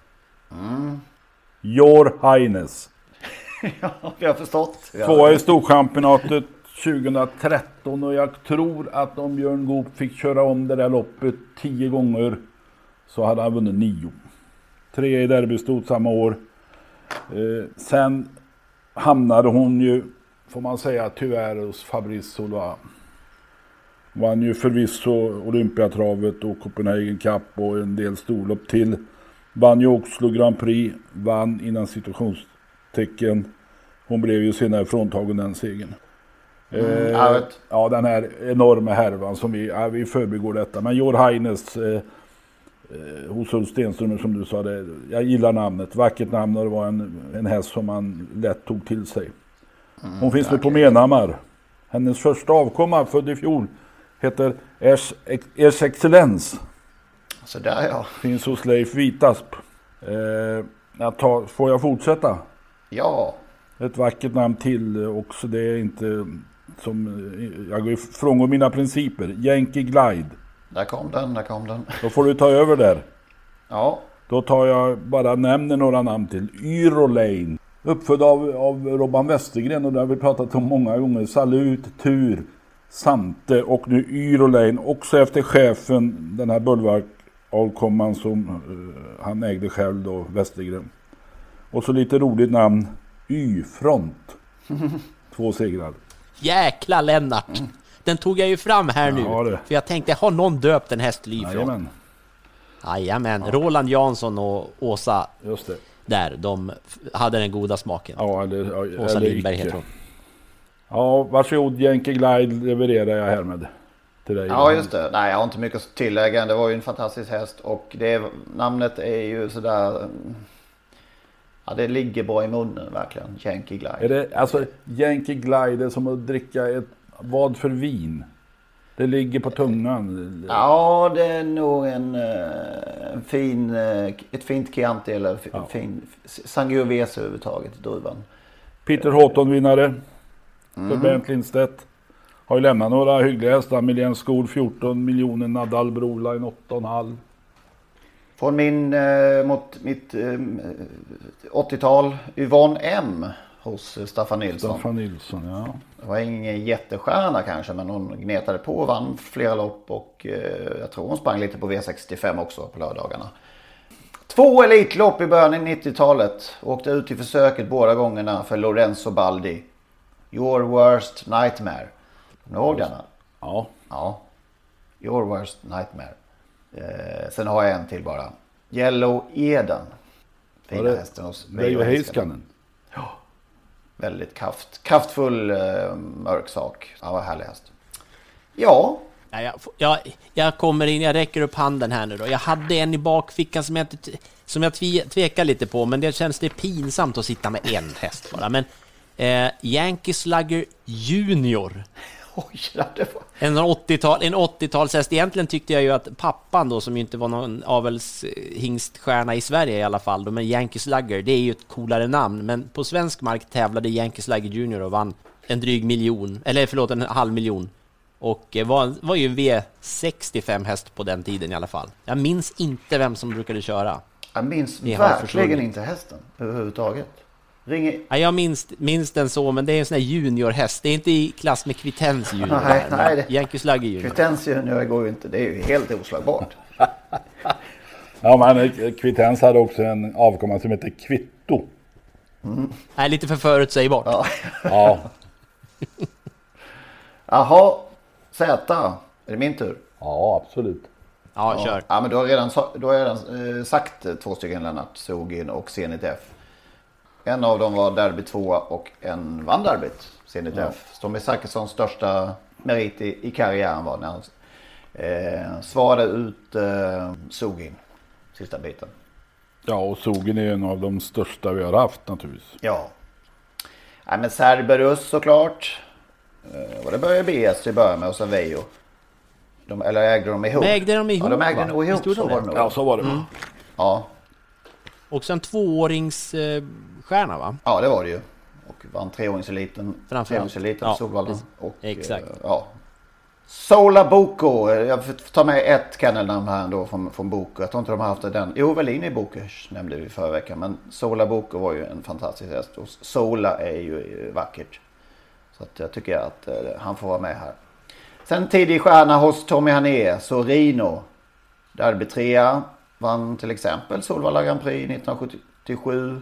Speaker 9: Your Highness.
Speaker 8: Ja, vi har förstått.
Speaker 9: 2 i storchampionatet 2013 och jag tror att om Björn Goop fick köra om det där loppet 10 gånger så hade han vunnit 9. 3 i derbystot samma år. Sen hamnade hon ju, får man säga, tyvärr hos Fabrice Solois. Vann ju förvisso Olympiatravet och Copenhagen Cup och en del storlopp till. Vann ju Oslo Grand Prix. Vann innan situationstecken. Hon blev ju senare fråntagen den segern. Ja, den här enorma härvan som vi förbigår detta. Men Your Highness hos Ulf Stenström, som du sa, jag gillar namnet. Vackert namn, och det var en häst som man lätt tog till sig. Hon finns nu på Menhammar. Hennes första avkomma född i fjol heter Ers Excellens.
Speaker 8: Så där, ja.
Speaker 9: Finns hos Leif Vitasp. Får jag fortsätta?
Speaker 8: Ja.
Speaker 9: Ett vackert namn till också. Det är inte som... Jag går ifrån mina principer. Yankee Glide.
Speaker 8: Där kom den.
Speaker 9: Då får du ta över där.
Speaker 8: Ja.
Speaker 9: Då tar jag bara nämner några namn till. Yrolane. Uppfödd av Robban Westergren, och det har vi pratat om många gånger. Salut, Tur, Sante och nu Yrolane. Också efter chefen, den här Bulwark-avkomman som han ägde själv då, Westergren. Och så lite roligt namn. Y-front. 2 segrar.
Speaker 10: Jäkla Lennart. Den tog jag ju fram här nu. För jag tänkte, har någon döpt en häst till Y-front? Jajamän. Ja. Roland Jansson och Åsa. Just det. Där, de hade den goda smaken.
Speaker 9: Ja,
Speaker 10: Åsa Lindberg heter hon.
Speaker 9: Ja, varsågod, Yankee Glide levererar jag härmed till dig.
Speaker 8: Ja, just det. Nej, jag har inte mycket att tillägga. Det var ju en fantastisk häst. Och namnet är ju sådär... Ja, det ligger bra i munnen verkligen. Yankee Glide.
Speaker 9: Är det, alltså, Yankee Glide är som att dricka vad för vin? Det ligger på tungan.
Speaker 8: Ja, det är nog ett fint Chianti eller fin Sangiovese överhuvudtaget i druvan.
Speaker 9: Peter Houghton vinnare för Bernt Lindstedt. Har ju lämnat några hyggliga hästar. Milén Skor 14 miljoner, Nadal Broline 8,5.
Speaker 8: Från mot mitt 80-tal, Yvonne M hos Staffan Nilsson.
Speaker 9: Staffan Nilsson, ja.
Speaker 8: Det var ingen jättestjärna kanske, men hon gnetade på och vann flera lopp, och jag tror hon sprang lite på V65 också på lördagarna. 2 elitlopp i början av 90-talet. Åkte ut i försöket båda gångerna för Lorenzo Baldi. Your Worst Nightmare. Kommer du ihåg den? Ja. Your Worst Nightmare. Sen har jag en till bara. Yellow Eden. Fina hästen hos
Speaker 9: Veijo Heiskanen.
Speaker 8: Ja, väldigt kraftfull mörk sak. Ja, vad härlig häst. Ja.
Speaker 10: Jag kommer in, jag räcker upp handen här nu då. Jag hade en i bakfickan som jag tvekar lite på, men det känns det pinsamt att sitta med en häst bara. Men Yankee Slugger Junior.
Speaker 8: Oj, det var...
Speaker 10: En 80-talshäst. Egentligen tyckte jag ju att pappan då, som ju inte var någon avelshingsstjärna i Sverige i alla fall, men Yankee Slugger, det är ju ett coolare namn. Men på svensk mark tävlade Yankee Slugger Junior och vann en dryg miljon, en halv miljon. Och var ju en V65 häst på den tiden i alla fall. Jag minns inte vem som brukade köra.
Speaker 8: Jag minns verkligen inte hästen överhuvudtaget.
Speaker 10: Ja, jag minns den så, men det är en sån här juniorhäst. Det är inte i klass med Kvittens junior.
Speaker 8: Nej,
Speaker 10: Yankee Slugger Junior.
Speaker 8: Kvittens junior går ju inte, det är ju helt oslagbart.
Speaker 9: Ja, men Kvittens hade också en avkomma som heter Kvitto.
Speaker 10: Nej, lite för förutsägbart.
Speaker 8: Ja. Jaha, Z. Är det min tur?
Speaker 9: Ja, absolut.
Speaker 10: Ja, kör.
Speaker 8: Ja, men då har jag redan sagt 2 stycken, Lennart Sogin och Zenit F. En av dem var Derby 2 och en vann derbyt, Zenit F. Tommy Zachrisons största merit i karriären var när han svarade ut Sogin sista biten.
Speaker 9: Ja, och Sogin är en av de största vi har haft naturligtvis.
Speaker 8: Ja. Nej, men Cerberus såklart. Och det började BS i början med och sen Veijo. Eller ägde de ihop?
Speaker 10: Ägde de ihop?
Speaker 8: Ja, de ägde nog ihop, så var det nog.
Speaker 9: Ja, så var det.
Speaker 8: Ja.
Speaker 10: Och sen 2-åringsstjärna, va?
Speaker 8: Ja, det var det ju. Och vann 3-åringseliten. 3-åringseliten på Solvalla. Och,
Speaker 10: exakt.
Speaker 8: Sola Boko. Jag får ta med ett kennelnamn här ändå från Boko. Jag tror inte de har haft den. Jo, Velini Bokers nämnde vi förra veckan. Men Sola Boko var ju en fantastisk häst. Och Sola är ju vackert. Så att jag tycker att han får vara med här. Sen tidig stjärna hos Tommy Hané, Sorino. Derby 3, vann till exempel Solvalla Grand Prix 1977.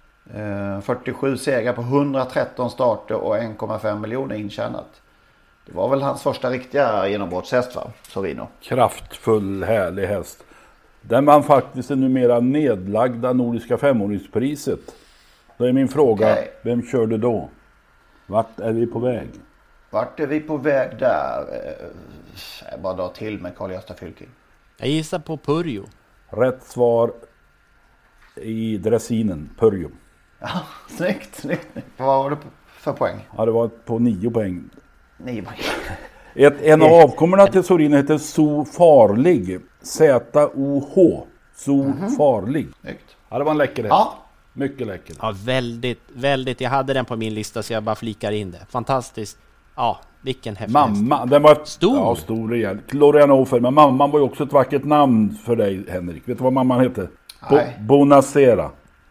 Speaker 8: 47 segrar på 113 starter och 1,5 miljoner intjänat. Det var väl hans första riktiga genombrottshäst, va? Sorino.
Speaker 9: Kraftfull, härlig häst. Den vann faktiskt det numera nedlagda Nordiska 5-åringspriset. Då är min fråga, vem körde då? Vart är vi på väg?
Speaker 8: Vart är vi på väg där? Jag bara drar till med Karl-Gösta Fylking.
Speaker 10: Jag gissar på Purjo.
Speaker 9: Rätt svar i dressinen, Purjo.
Speaker 8: Ja, snyggt. Vad var det för poäng?
Speaker 9: Ja, det var på 9 poäng.
Speaker 8: 9 poäng.
Speaker 9: En av avkommorna till Sorino heter So Farlig. Z-O-H. So Farlig.
Speaker 8: Snyggt.
Speaker 9: Ja, det var en läcker häst.
Speaker 8: Ja.
Speaker 9: Mycket läcker.
Speaker 10: Ja, väldigt. Jag hade den på min lista så jag bara flikar in det. Fantastiskt. Ja, vilken häftig
Speaker 9: mamma, den var
Speaker 10: stor.
Speaker 9: Ja, stor rejäl. Glorianofer, men mamman var ju också ett vackert namn för dig, Henrik. Vet du vad mamman hette? Bonacera.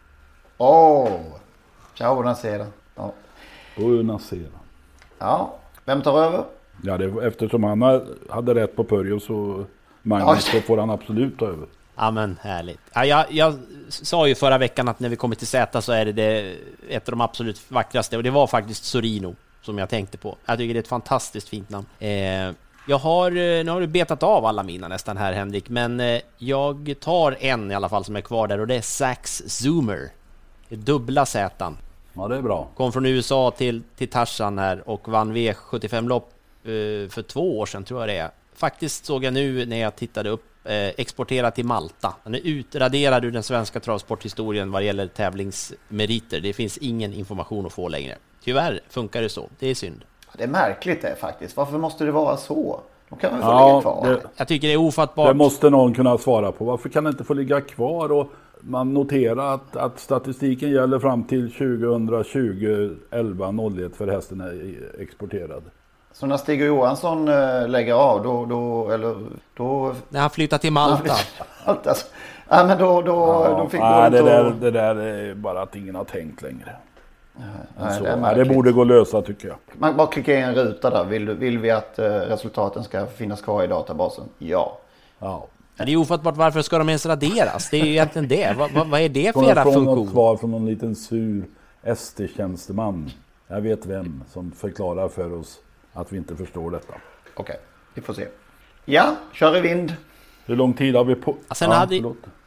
Speaker 8: Ciao, Bonacera. Ja.
Speaker 9: Bonacera.
Speaker 8: Ja, vem tar över?
Speaker 9: Ja, eftersom han hade rätt på Purjo så Magnus, så får han absolut ta över.
Speaker 10: Ja, men härligt. Ja, jag sa ju förra veckan att när vi kommer till Z så är det ett av de absolut vackraste. Och det var faktiskt Sorino som jag tänkte på. Jag tycker det är ett fantastiskt fint namn. Nu har du betat av alla mina nästan här, Henrik. Men jag tar en i alla fall som är kvar där. Och det är Sax Zoomer. Det är dubbla Z:an.
Speaker 9: Ja, det är bra.
Speaker 10: Kom från USA till Tarzan här och vann V75-lopp för 2 år sedan, tror jag det är. Faktiskt såg jag nu när jag tittade upp exporterad till Malta. Han är utraderad ur den svenska travsporthistorien vad gäller tävlingsmeriter. Det finns ingen information att få längre. Tyvärr funkar det så. Det är synd.
Speaker 8: Det är märkligt det faktiskt. Varför måste det vara så? De kan väl få ligga kvar?
Speaker 10: Jag tycker det är ofattbart.
Speaker 9: Det måste någon kunna svara på. Varför kan det inte få ligga kvar? Och man noterar att statistiken gäller fram till 2020 11/01 för hästen är exporterad.
Speaker 8: Så när Stig Johansson lägger av då
Speaker 10: när han flyttar till Malta.
Speaker 8: Ja, men då fick
Speaker 9: det där är bara att ingen har tänkt längre. Det borde gå att lösa, tycker jag.
Speaker 8: Man bara klickar i en ruta där. Vill vi att resultaten ska finnas kvar i databasen? Ja.
Speaker 10: Det är ofattbart, varför ska de ens raderas? Det är ju egentligen det. Vad är det för era funktion?
Speaker 9: Ett svar från någon liten sur ST-tjänsteman. Jag vet vem som förklarar för oss att vi inte förstår detta.
Speaker 8: Okej, vi får se. Ja, kör i vind.
Speaker 9: Hur lång tid har vi på?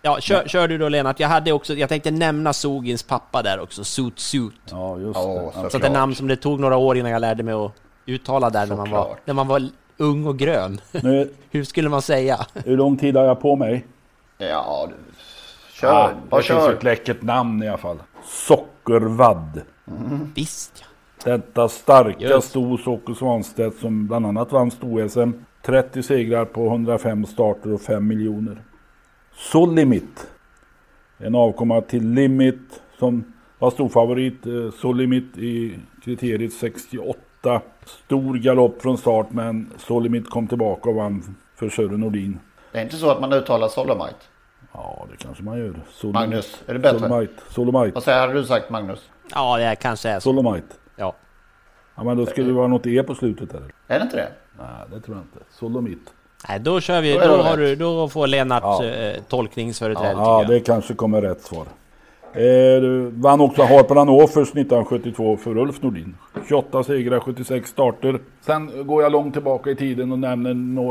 Speaker 10: Ja, kör du då Lennart. Jag tänkte nämna Sogins pappa där också, Suit.
Speaker 9: Ja, just det.
Speaker 10: Så det är namn som det tog några år innan jag lärde mig att uttala där när man var ung och grön. Nu, hur skulle man säga?
Speaker 9: Hur lång tid har jag på mig?
Speaker 8: Ja, kör.
Speaker 9: Det finns ett läckert namn i alla fall. Sockervadd.
Speaker 10: Visst, ja.
Speaker 9: Detta starka Sto Socke Svanstedt som bland annat vann Sto-SM. 30 segrar på 105 starter och 5 miljoner. Solimit. En avkomma till Limit som var storfavorit. Solimit i kriteriet 68. Stor galopp från start, men Solimit kom tillbaka och vann för Sören Nordin.
Speaker 8: Det är inte så att man uttalar Solomite?
Speaker 9: Ja, det kanske man gör.
Speaker 8: Magnus, är det bättre?
Speaker 9: Solomite.
Speaker 8: Vad säger du sagt, Magnus?
Speaker 10: Ja, det kanske är så.
Speaker 9: Solomite.
Speaker 10: Ja.
Speaker 9: Ja, men då skulle det vara något på slutet eller?
Speaker 8: Är det inte det?
Speaker 9: Nej, det tror jag inte. Solomit.
Speaker 10: Nej, då kör vi. Då får Lennart tolkningsföreträde.
Speaker 9: Ja, det kanske kommer rätt svar. Vann också Harper Hannovers 1972 för Ulf Nordin. 28 segrar, 76 starter. Sen går jag långt tillbaka i tiden och nämner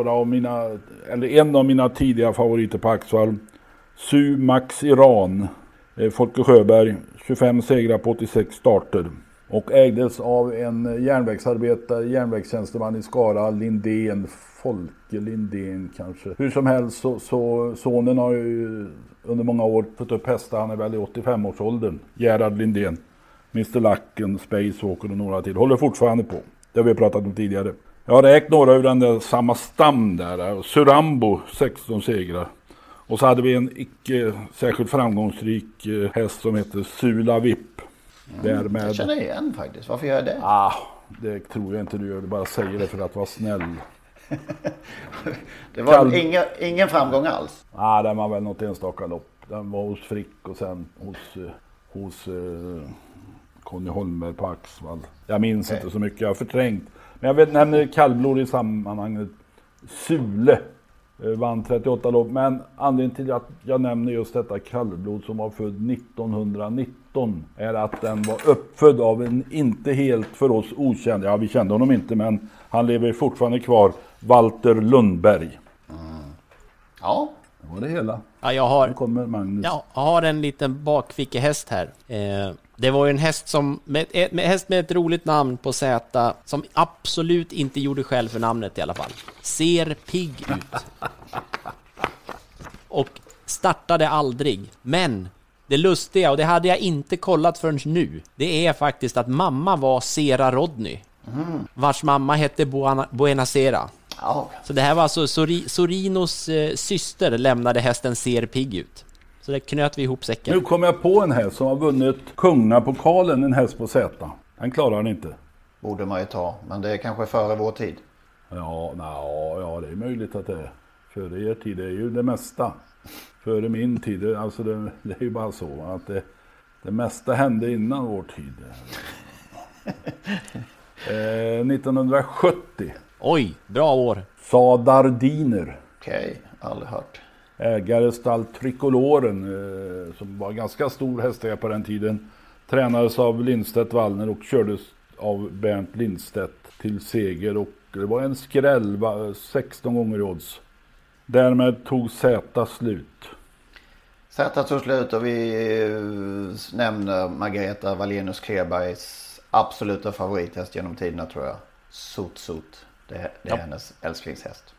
Speaker 9: en av mina tidiga favoriter på Axvall. Su Max Iran. Folke Sjöberg. 25 segrar på 86 starter. Och ägdes av en järnvägstjänsteman i Skara, Lindén, Folke Lindén kanske. Hur som helst så sonen har ju under många år fått upp hästar. Han är väl i 85-årsåldern. Gerhard Lindén, Mr. Lacken, Spacewalker och några till. Håller fortfarande på. Det har vi pratat om tidigare. Jag har räknat några ur den där samma stam där. Surambo, 16 segrar. Och så hade vi en icke särskilt framgångsrik häst som heter Sula Vipp.
Speaker 8: Jag känner igen faktiskt. Varför gör jag det?
Speaker 9: Det tror jag inte du gör. Du bara säger det för att vara snäll.
Speaker 8: Det var ingen framgång alls.
Speaker 9: Den var väl något enstaka lopp. Den var hos Frick och sen hos Conny Holmberg på Axvall. Jag minns inte så mycket. Jag har förträngt. Men jag nämner kallblod i sammanhanget. Sule vann 38 lopp. Men anledningen till att jag nämner just detta kallblod som var född 1919 är att den var uppfödd av en inte helt för oss okänd. Ja, vi kände honom inte, men han lever fortfarande kvar. Walter Lundberg.
Speaker 8: Ja.
Speaker 9: Det var det hela.
Speaker 10: Ja, jag
Speaker 9: kommer Magnus.
Speaker 10: har en liten bakfickehäst här. Det var ju en häst med ett roligt namn på Z som absolut inte gjorde själv för namnet i alla fall. Ser pigg ut. Och startade aldrig. Men det lustiga, och det hade jag inte kollat förrän nu, det är faktiskt att mamma var Sera Rodney. Vars mamma hette Buenasera.
Speaker 8: Ja.
Speaker 10: Så det här var alltså Sorinos syster lämnade hästen Ser pigg ut. Så det knöt vi ihop säcken.
Speaker 9: Nu kom jag på en häst som har vunnit Kungapokalen, en häst på Z. Den klarar han inte.
Speaker 8: Borde man ju ta, men det är kanske före vår tid.
Speaker 9: Ja, det är möjligt att det är. Före er tid är ju det mesta. Före min tid, alltså det är ju bara så att det mesta hände innan vår tid. 1970.
Speaker 10: Oj, bra år.
Speaker 9: Sadardiner.
Speaker 8: Okej, aldrig hört.
Speaker 9: Ägare stall Tricoloren som var ganska stor hästägare på den tiden. Tränades av Lindstedt Wallner och kördes av Bernt Lindstedt till seger. Och det var en skräll, 16 gånger i odds. Därmed tog Z slut.
Speaker 8: Z tog slut och vi nämner Margareta Wallenius Klebergs absoluta favorithäst genom tiderna, tror jag. Sot. Det är hennes älsklingshäst.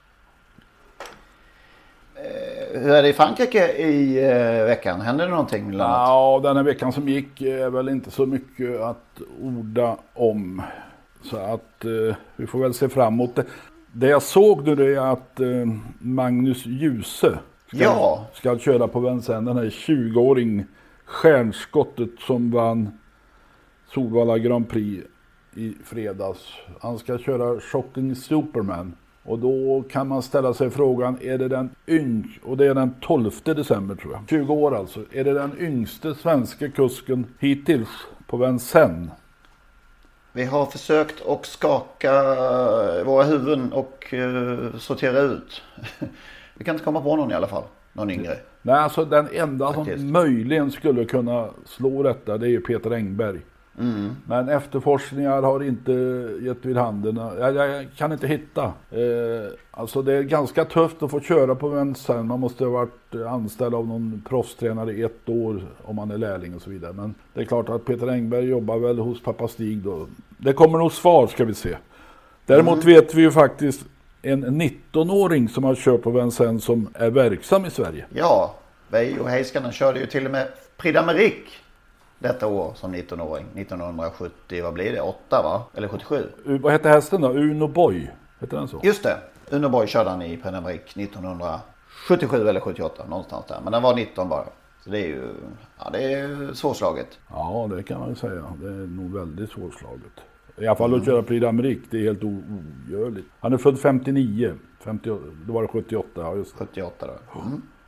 Speaker 8: Hur är det i Frankrike i veckan? Händer det någonting?
Speaker 9: Ja, den här veckan som gick är väl inte så mycket att orda om. Så att vi får väl se framåt. Det jag såg nu är att Magnus Djuse ska köra på Vincennes. Den här 20-åring stjärnskottet som vann Solvalla Grand Prix i fredags. Han ska köra Shocking Superman. Och då kan man ställa sig frågan, är det den och det är den 12 december tror jag. 20 år alltså. Är det den yngste svenska kusken hittills på Vincennes?
Speaker 8: Vi har försökt att skaka våra huvuden och sortera ut. Vi kan inte komma på någon i alla fall. Någon yngre.
Speaker 9: Nej, alltså den enda som möjligen skulle kunna slå detta, det är Peter Engberg. Men efterforskningar har inte gett vid handen. Jag kan inte hitta. Alltså det är ganska tufft att få köra på Vincennes. Man måste ha varit anställd av någon proffstränare i 1 år om man är lärling och så vidare. Men det är klart att Peter Engberg jobbar väl hos pappa Stig då. Det kommer nog svar, ska vi se. Däremot vet vi ju faktiskt en 19-åring som har kört på Vincennes som är verksam i Sverige.
Speaker 8: Ja, Veijo Heiskanen körde ju till och med Prix d'Amérique detta år som 19-åring. 1970, vad blir det? 8 va? Eller 77?
Speaker 9: Vad hette hästen då? Uno Boy, heter den så?
Speaker 8: Just det, Uno Boy körde han i Prix d'Amérique 1977 eller 78, någonstans där. Men den var 19 bara. Så det är ju, ja, det är svårslaget.
Speaker 9: Ja, det kan man ju säga. Det är nog väldigt svårslaget. I alla fall att köra Prix d'Amérique, det är helt ogörligt. Han är född 59, då var det 78. Ja, just
Speaker 8: 78 då.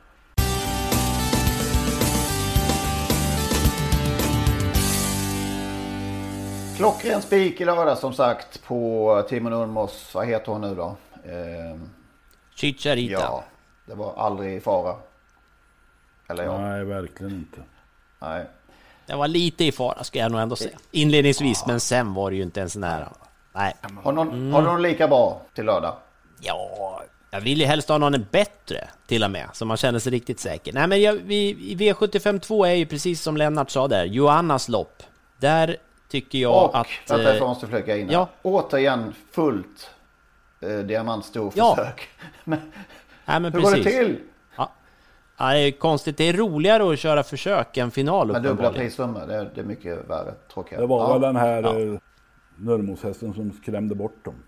Speaker 8: Klockren spik i lördag som sagt på Timo Nurmos, vad heter hon nu då?
Speaker 10: Chicharita.
Speaker 8: Ja, det var aldrig i fara. Eller ja.
Speaker 9: Nej, verkligen inte.
Speaker 8: Nej.
Speaker 10: Det var lite i fara ska jag nog ändå säga. Inledningsvis, men sen var det ju inte ens nära. Nej.
Speaker 8: Har någon lika bra till lördag?
Speaker 10: Ja, jag vill ju helst ha någon bättre till och med, så man känner sig riktigt säker. Nej, men i V75-2 är ju precis som Lennart sa där, Johannas lopp. Där tycker jag att...
Speaker 8: Vänta, jag måste flöka in. Ja. Återigen fullt diamantstor försök.
Speaker 10: Nej, men
Speaker 8: hur
Speaker 10: precis.
Speaker 8: går det till?
Speaker 10: Ja, det är konstigt. Det är roligare att köra försök än final.
Speaker 8: Med dubbla prissummor, det är mycket värre, tråkigt.
Speaker 9: Det var väl den här Nurmos-hästen som skrämde bort dem.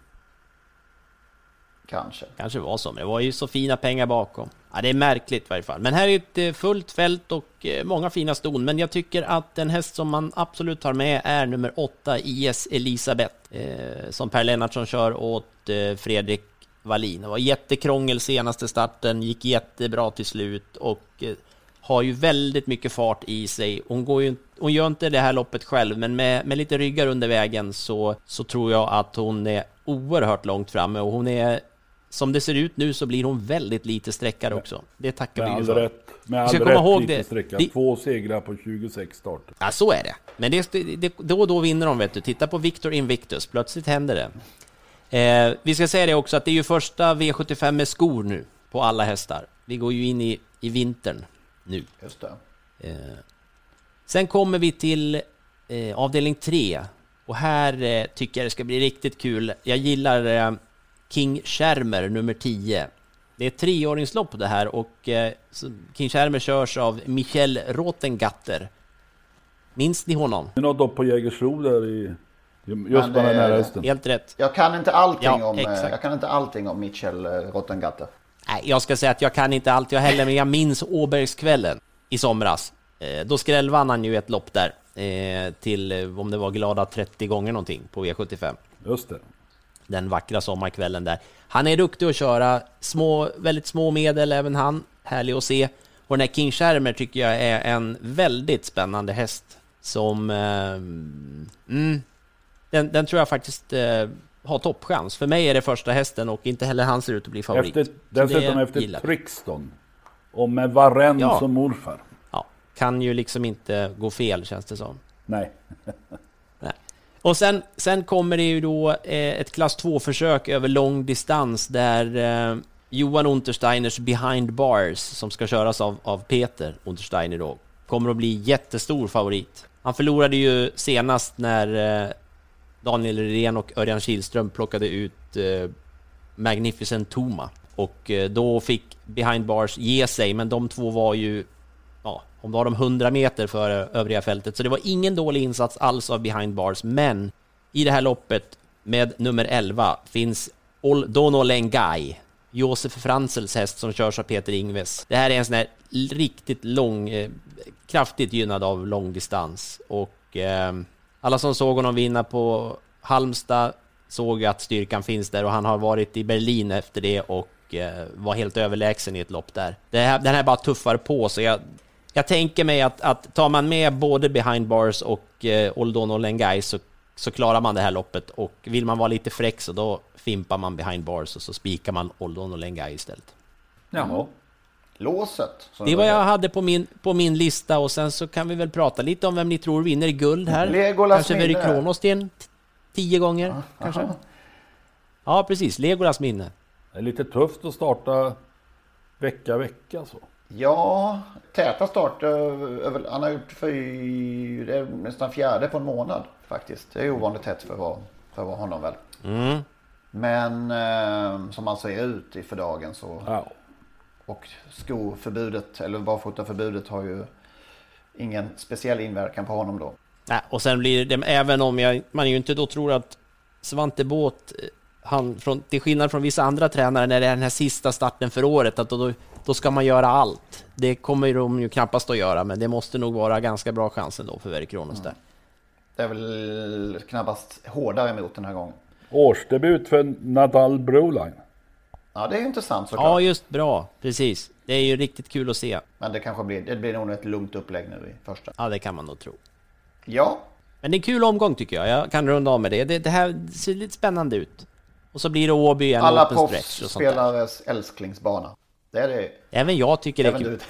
Speaker 8: Kanske
Speaker 10: var så, men det var ju så fina pengar bakom. Ja, det är märkligt i varje fall. Men här är ett fullt fält och många fina ston. Men jag tycker att den häst som man absolut tar med är nummer 8, IS Elisabeth. Som Per Lennartsson kör åt Fredrik Wallin. Det var jättekrångel senaste starten, gick jättebra till slut och har ju väldigt mycket fart i sig. Hon gör inte det här loppet själv, men med lite ryggar under vägen så tror jag att hon är oerhört långt framme, och hon är, som det ser ut nu, så blir hon väldigt lite sträckare också. Det tackar vi ju för.
Speaker 9: Med all rätt lite sträcka. 2 segrar på 26 starter.
Speaker 10: Ja, så är det. Men då vinner de, vet du. Titta på Victor Invictus. Plötsligt händer det. Vi ska säga det också, att det är ju första V75 med skor nu på alla hästar. Vi går ju in i vintern nu.
Speaker 8: Just det.
Speaker 10: Sen kommer vi till avdelning 3. Och här tycker jag det ska bli riktigt kul. Jag gillar King Schermer nummer 10. Det är ett 3-åringslopp det här, och King Schermer körs av Michel Rotengatter. Minns ni honom?
Speaker 9: Det är något upp på Jägersro där i just på den här hästen.
Speaker 10: Helt rätt.
Speaker 8: Jag kan inte allting om Michel Rotengatter.
Speaker 10: Nej, jag ska säga att jag kan inte allt jag heller, men jag minns Åbergskvällen i somras. Då skrällvann han ju ett lopp där till, om det var glada 30 gånger någonting på V75.
Speaker 9: Just det.
Speaker 10: Den vackra sommarkvällen där. Han är duktig att köra väldigt små medel, även han. Härlig att se. Och den här King Schermer tycker jag är en väldigt spännande häst som den tror jag faktiskt har toppchans. För mig är det första hästen, och inte heller han ser ut att bli favorit.
Speaker 9: Dessutom efter Trixton och med Varenne som morfar.
Speaker 10: Ja, kan ju liksom inte gå fel, känns det som.
Speaker 9: Nej.
Speaker 10: Nej. Och sen kommer det ju då ett klass 2-försök över lång distans där Johan Untersteiners Behind Bars, som ska köras av Peter Untersteiner då, kommer att bli jättestor favorit. Han förlorade ju senast när Daniel Redén och Örjan Kihlström plockade ut Magnificent Toma, och då fick Behind Bars ge sig, men de två var ju om var de 100 meter för övriga fältet, så det var ingen dålig insats alls av Behind Bars. Men i det här loppet med nummer 11 finns Oldono Lengai, Josef Franzels häst, som körs av Peter Ingves. Det här är en sån här riktigt lång, kraftigt gynnad av långdistans, och alla som såg honom vinna på Halmstad såg att styrkan finns där, och han har varit i Berlin efter det och var helt överlägsen i ett lopp där. Den här bara tuffar på, så jag tänker mig att tar man med både Behind Bars och Oldono Lengai så klarar man det här loppet, och vill man vara lite fräck så då fimpar man Behind Bars och så spikar man Oldono Lengai istället.
Speaker 9: Jaha.
Speaker 8: låset.
Speaker 10: Det var jag hade på min lista, och sen så kan vi väl prata lite om vem ni tror vinner guld här.
Speaker 8: Legolas
Speaker 10: kanske
Speaker 8: minne.
Speaker 10: Very Kronos till 10 gånger kanske. Ja, precis. Legolas minne.
Speaker 9: Det är lite tufft att starta vecka så.
Speaker 8: Ja, täta start. Han har gjort det är nästan 4:e på en månad faktiskt. Det är ovanligt tätt för att vara honom väl. Men som man ser ut i för dagen så...
Speaker 9: Ja.
Speaker 8: Och skoförbudet eller barfotaförbudet har ju ingen speciell inverkan på honom då.
Speaker 10: Nej, och sen blir det, även om man ju inte då tror att Svante Båth, till skillnad från vissa andra tränare när det är den här sista starten för året, att då ska man göra allt. Det kommer de ju knappast att göra, men det måste nog vara ganska bra chansen då för Very Kronos där.
Speaker 8: Det är väl knappast hårdare emot den här gången.
Speaker 9: Årsdebut för Nadal Broline.
Speaker 8: Ja, det är intressant såklart.
Speaker 10: Ja, just bra. Precis. Det är ju riktigt kul att se.
Speaker 8: Men det blir nog ett lugnt upplägg nu i första.
Speaker 10: Ja, det kan man nog tro.
Speaker 8: Ja.
Speaker 10: Men det är en kul omgång tycker jag. Jag kan runda av med det. Det här ser lite spännande ut. Och så blir det Åby en
Speaker 8: alla
Speaker 10: open stretch och sånt där.
Speaker 8: Alla proffsspelares älsklingsbana. Det är det.
Speaker 10: Även jag tycker det är kul.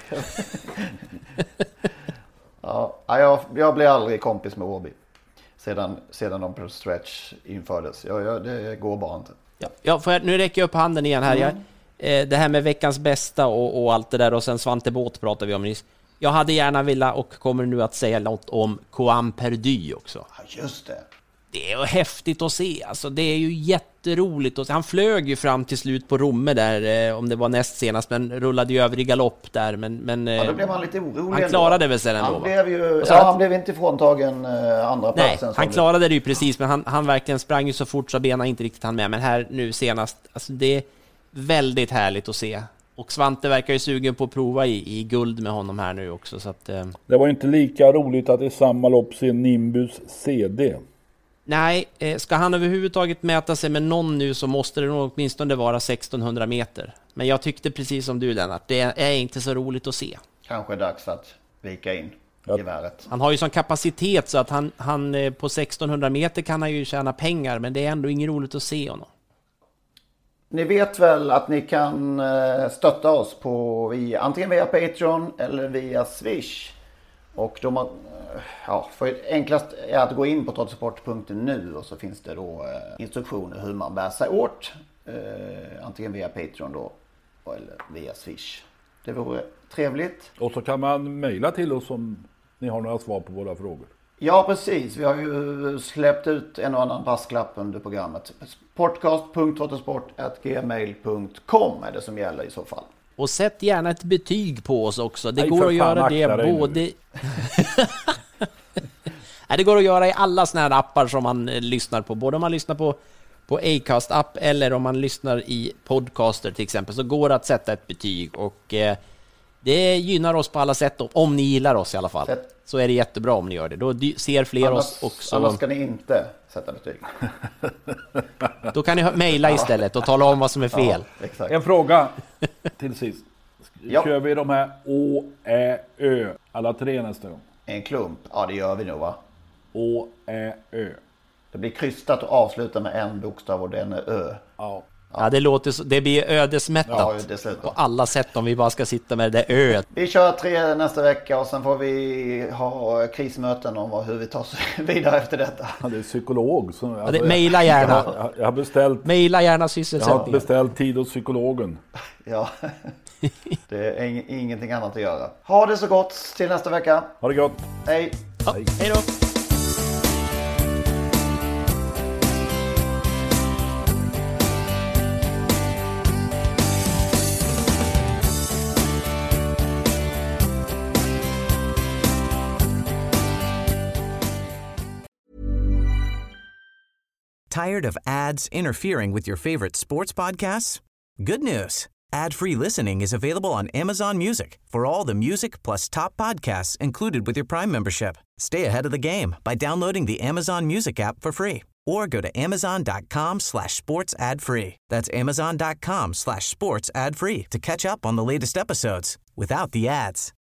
Speaker 8: Ja, jag blir aldrig kompis med Åby. Sedan open stretch infördes. Det går bara inte.
Speaker 10: Nu räcker jag upp handen igen här. Det här med veckans bästa och allt det där, och sen Svante Båth pratade vi om nyss. Jag hade gärna velat och kommer nu att säga något om Coam Perdy också.
Speaker 8: Ja, just det.
Speaker 10: Det är ju häftigt att se. Alltså, det är ju jätteroligt. Och han flög ju fram till slut på Romme där, om det var näst senast, men rullade ju över i galopp där. Men
Speaker 8: då blev han lite orolig.
Speaker 10: Han klarade väl sen ändå.
Speaker 8: Han blev inte fråntagen andra platsen.
Speaker 10: Nej, han klarade det ju precis, men han verkligen sprang ju så fort så benen inte riktigt han med. Men här nu senast, alltså det är väldigt härligt att se. Och Svante verkar ju sugen på att prova i guld med honom här nu också. Så att,
Speaker 9: det var inte lika roligt att i samma lopp se Nimbus CD.
Speaker 10: Nej, ska han överhuvudtaget mäta sig med någon nu så måste det nog åtminstone vara 1600 meter. Men jag tyckte precis som du, Lennart, det är inte så roligt att se.
Speaker 8: Kanske dags att vika in geväret.
Speaker 10: Han har ju sån kapacitet så att han på 1600 meter kan han ju tjäna pengar, men det är ändå inget roligt att se honom.
Speaker 8: Ni vet väl att ni kan stötta oss antingen via Patreon eller via Swish. Och enklast är att gå in på trottosport.nu och så finns det då instruktioner hur man bär sig åt. Antingen via Patreon då eller via Swish. Det vore trevligt.
Speaker 9: Och så kan man mejla till oss om ni har några svar på våra frågor.
Speaker 8: Ja, precis. Vi har ju släppt ut en och annan brasklapp under programmet. podcast.trottosport@gmail.com är det som gäller i så fall.
Speaker 10: Och sätt gärna ett betyg på oss också. Det går att göra det både... det går att göra i alla såna här appar som man lyssnar på. Både om man lyssnar på Acast-app eller om man lyssnar i podcaster till exempel, så går det att sätta ett betyg. Och det gynnar oss på alla sätt. Om ni gillar oss i alla fall. Så är det jättebra om ni gör det. Då ser fler oss också.
Speaker 8: Annars ska ni inte sätta betyg.
Speaker 10: Då kan ni mejla istället och tala om vad som är fel.
Speaker 8: Ja,
Speaker 9: en fråga till sist. Kör vi de här Å, Ä, Ö alla tre nästa gång?
Speaker 8: En klump? Ja, det gör vi nog, va?
Speaker 9: Å, Ä, Ö.
Speaker 8: Det blir krystat och avsluta med en bokstav och den är Ö.
Speaker 9: Ja.
Speaker 10: Ja, det blir ödesmättat på alla sätt om vi bara ska sitta med det öet.
Speaker 8: Vi kör 3 nästa vecka och sen får vi ha krismöten om hur vi tar oss vidare efter detta.
Speaker 9: Ja, det är psykolog.
Speaker 10: Mejla gärna.
Speaker 9: Jag har beställt.
Speaker 10: Mejla gärna sysselsättning.
Speaker 9: Jag har beställt tid hos psykologen.
Speaker 8: Ja, det är ingenting annat att göra. Ha det så gott till nästa vecka.
Speaker 9: Ha det gott.
Speaker 8: Hej.
Speaker 10: Hej då.
Speaker 13: Tired of ads interfering with your favorite sports podcasts? Good news. Ad-free listening is available on Amazon Music for all the music plus top podcasts included with your Prime membership. Stay ahead of the game by downloading the Amazon Music app for free or go to amazon.com/sports ad free. That's amazon.com/sports ad free to catch up on the latest episodes without the ads.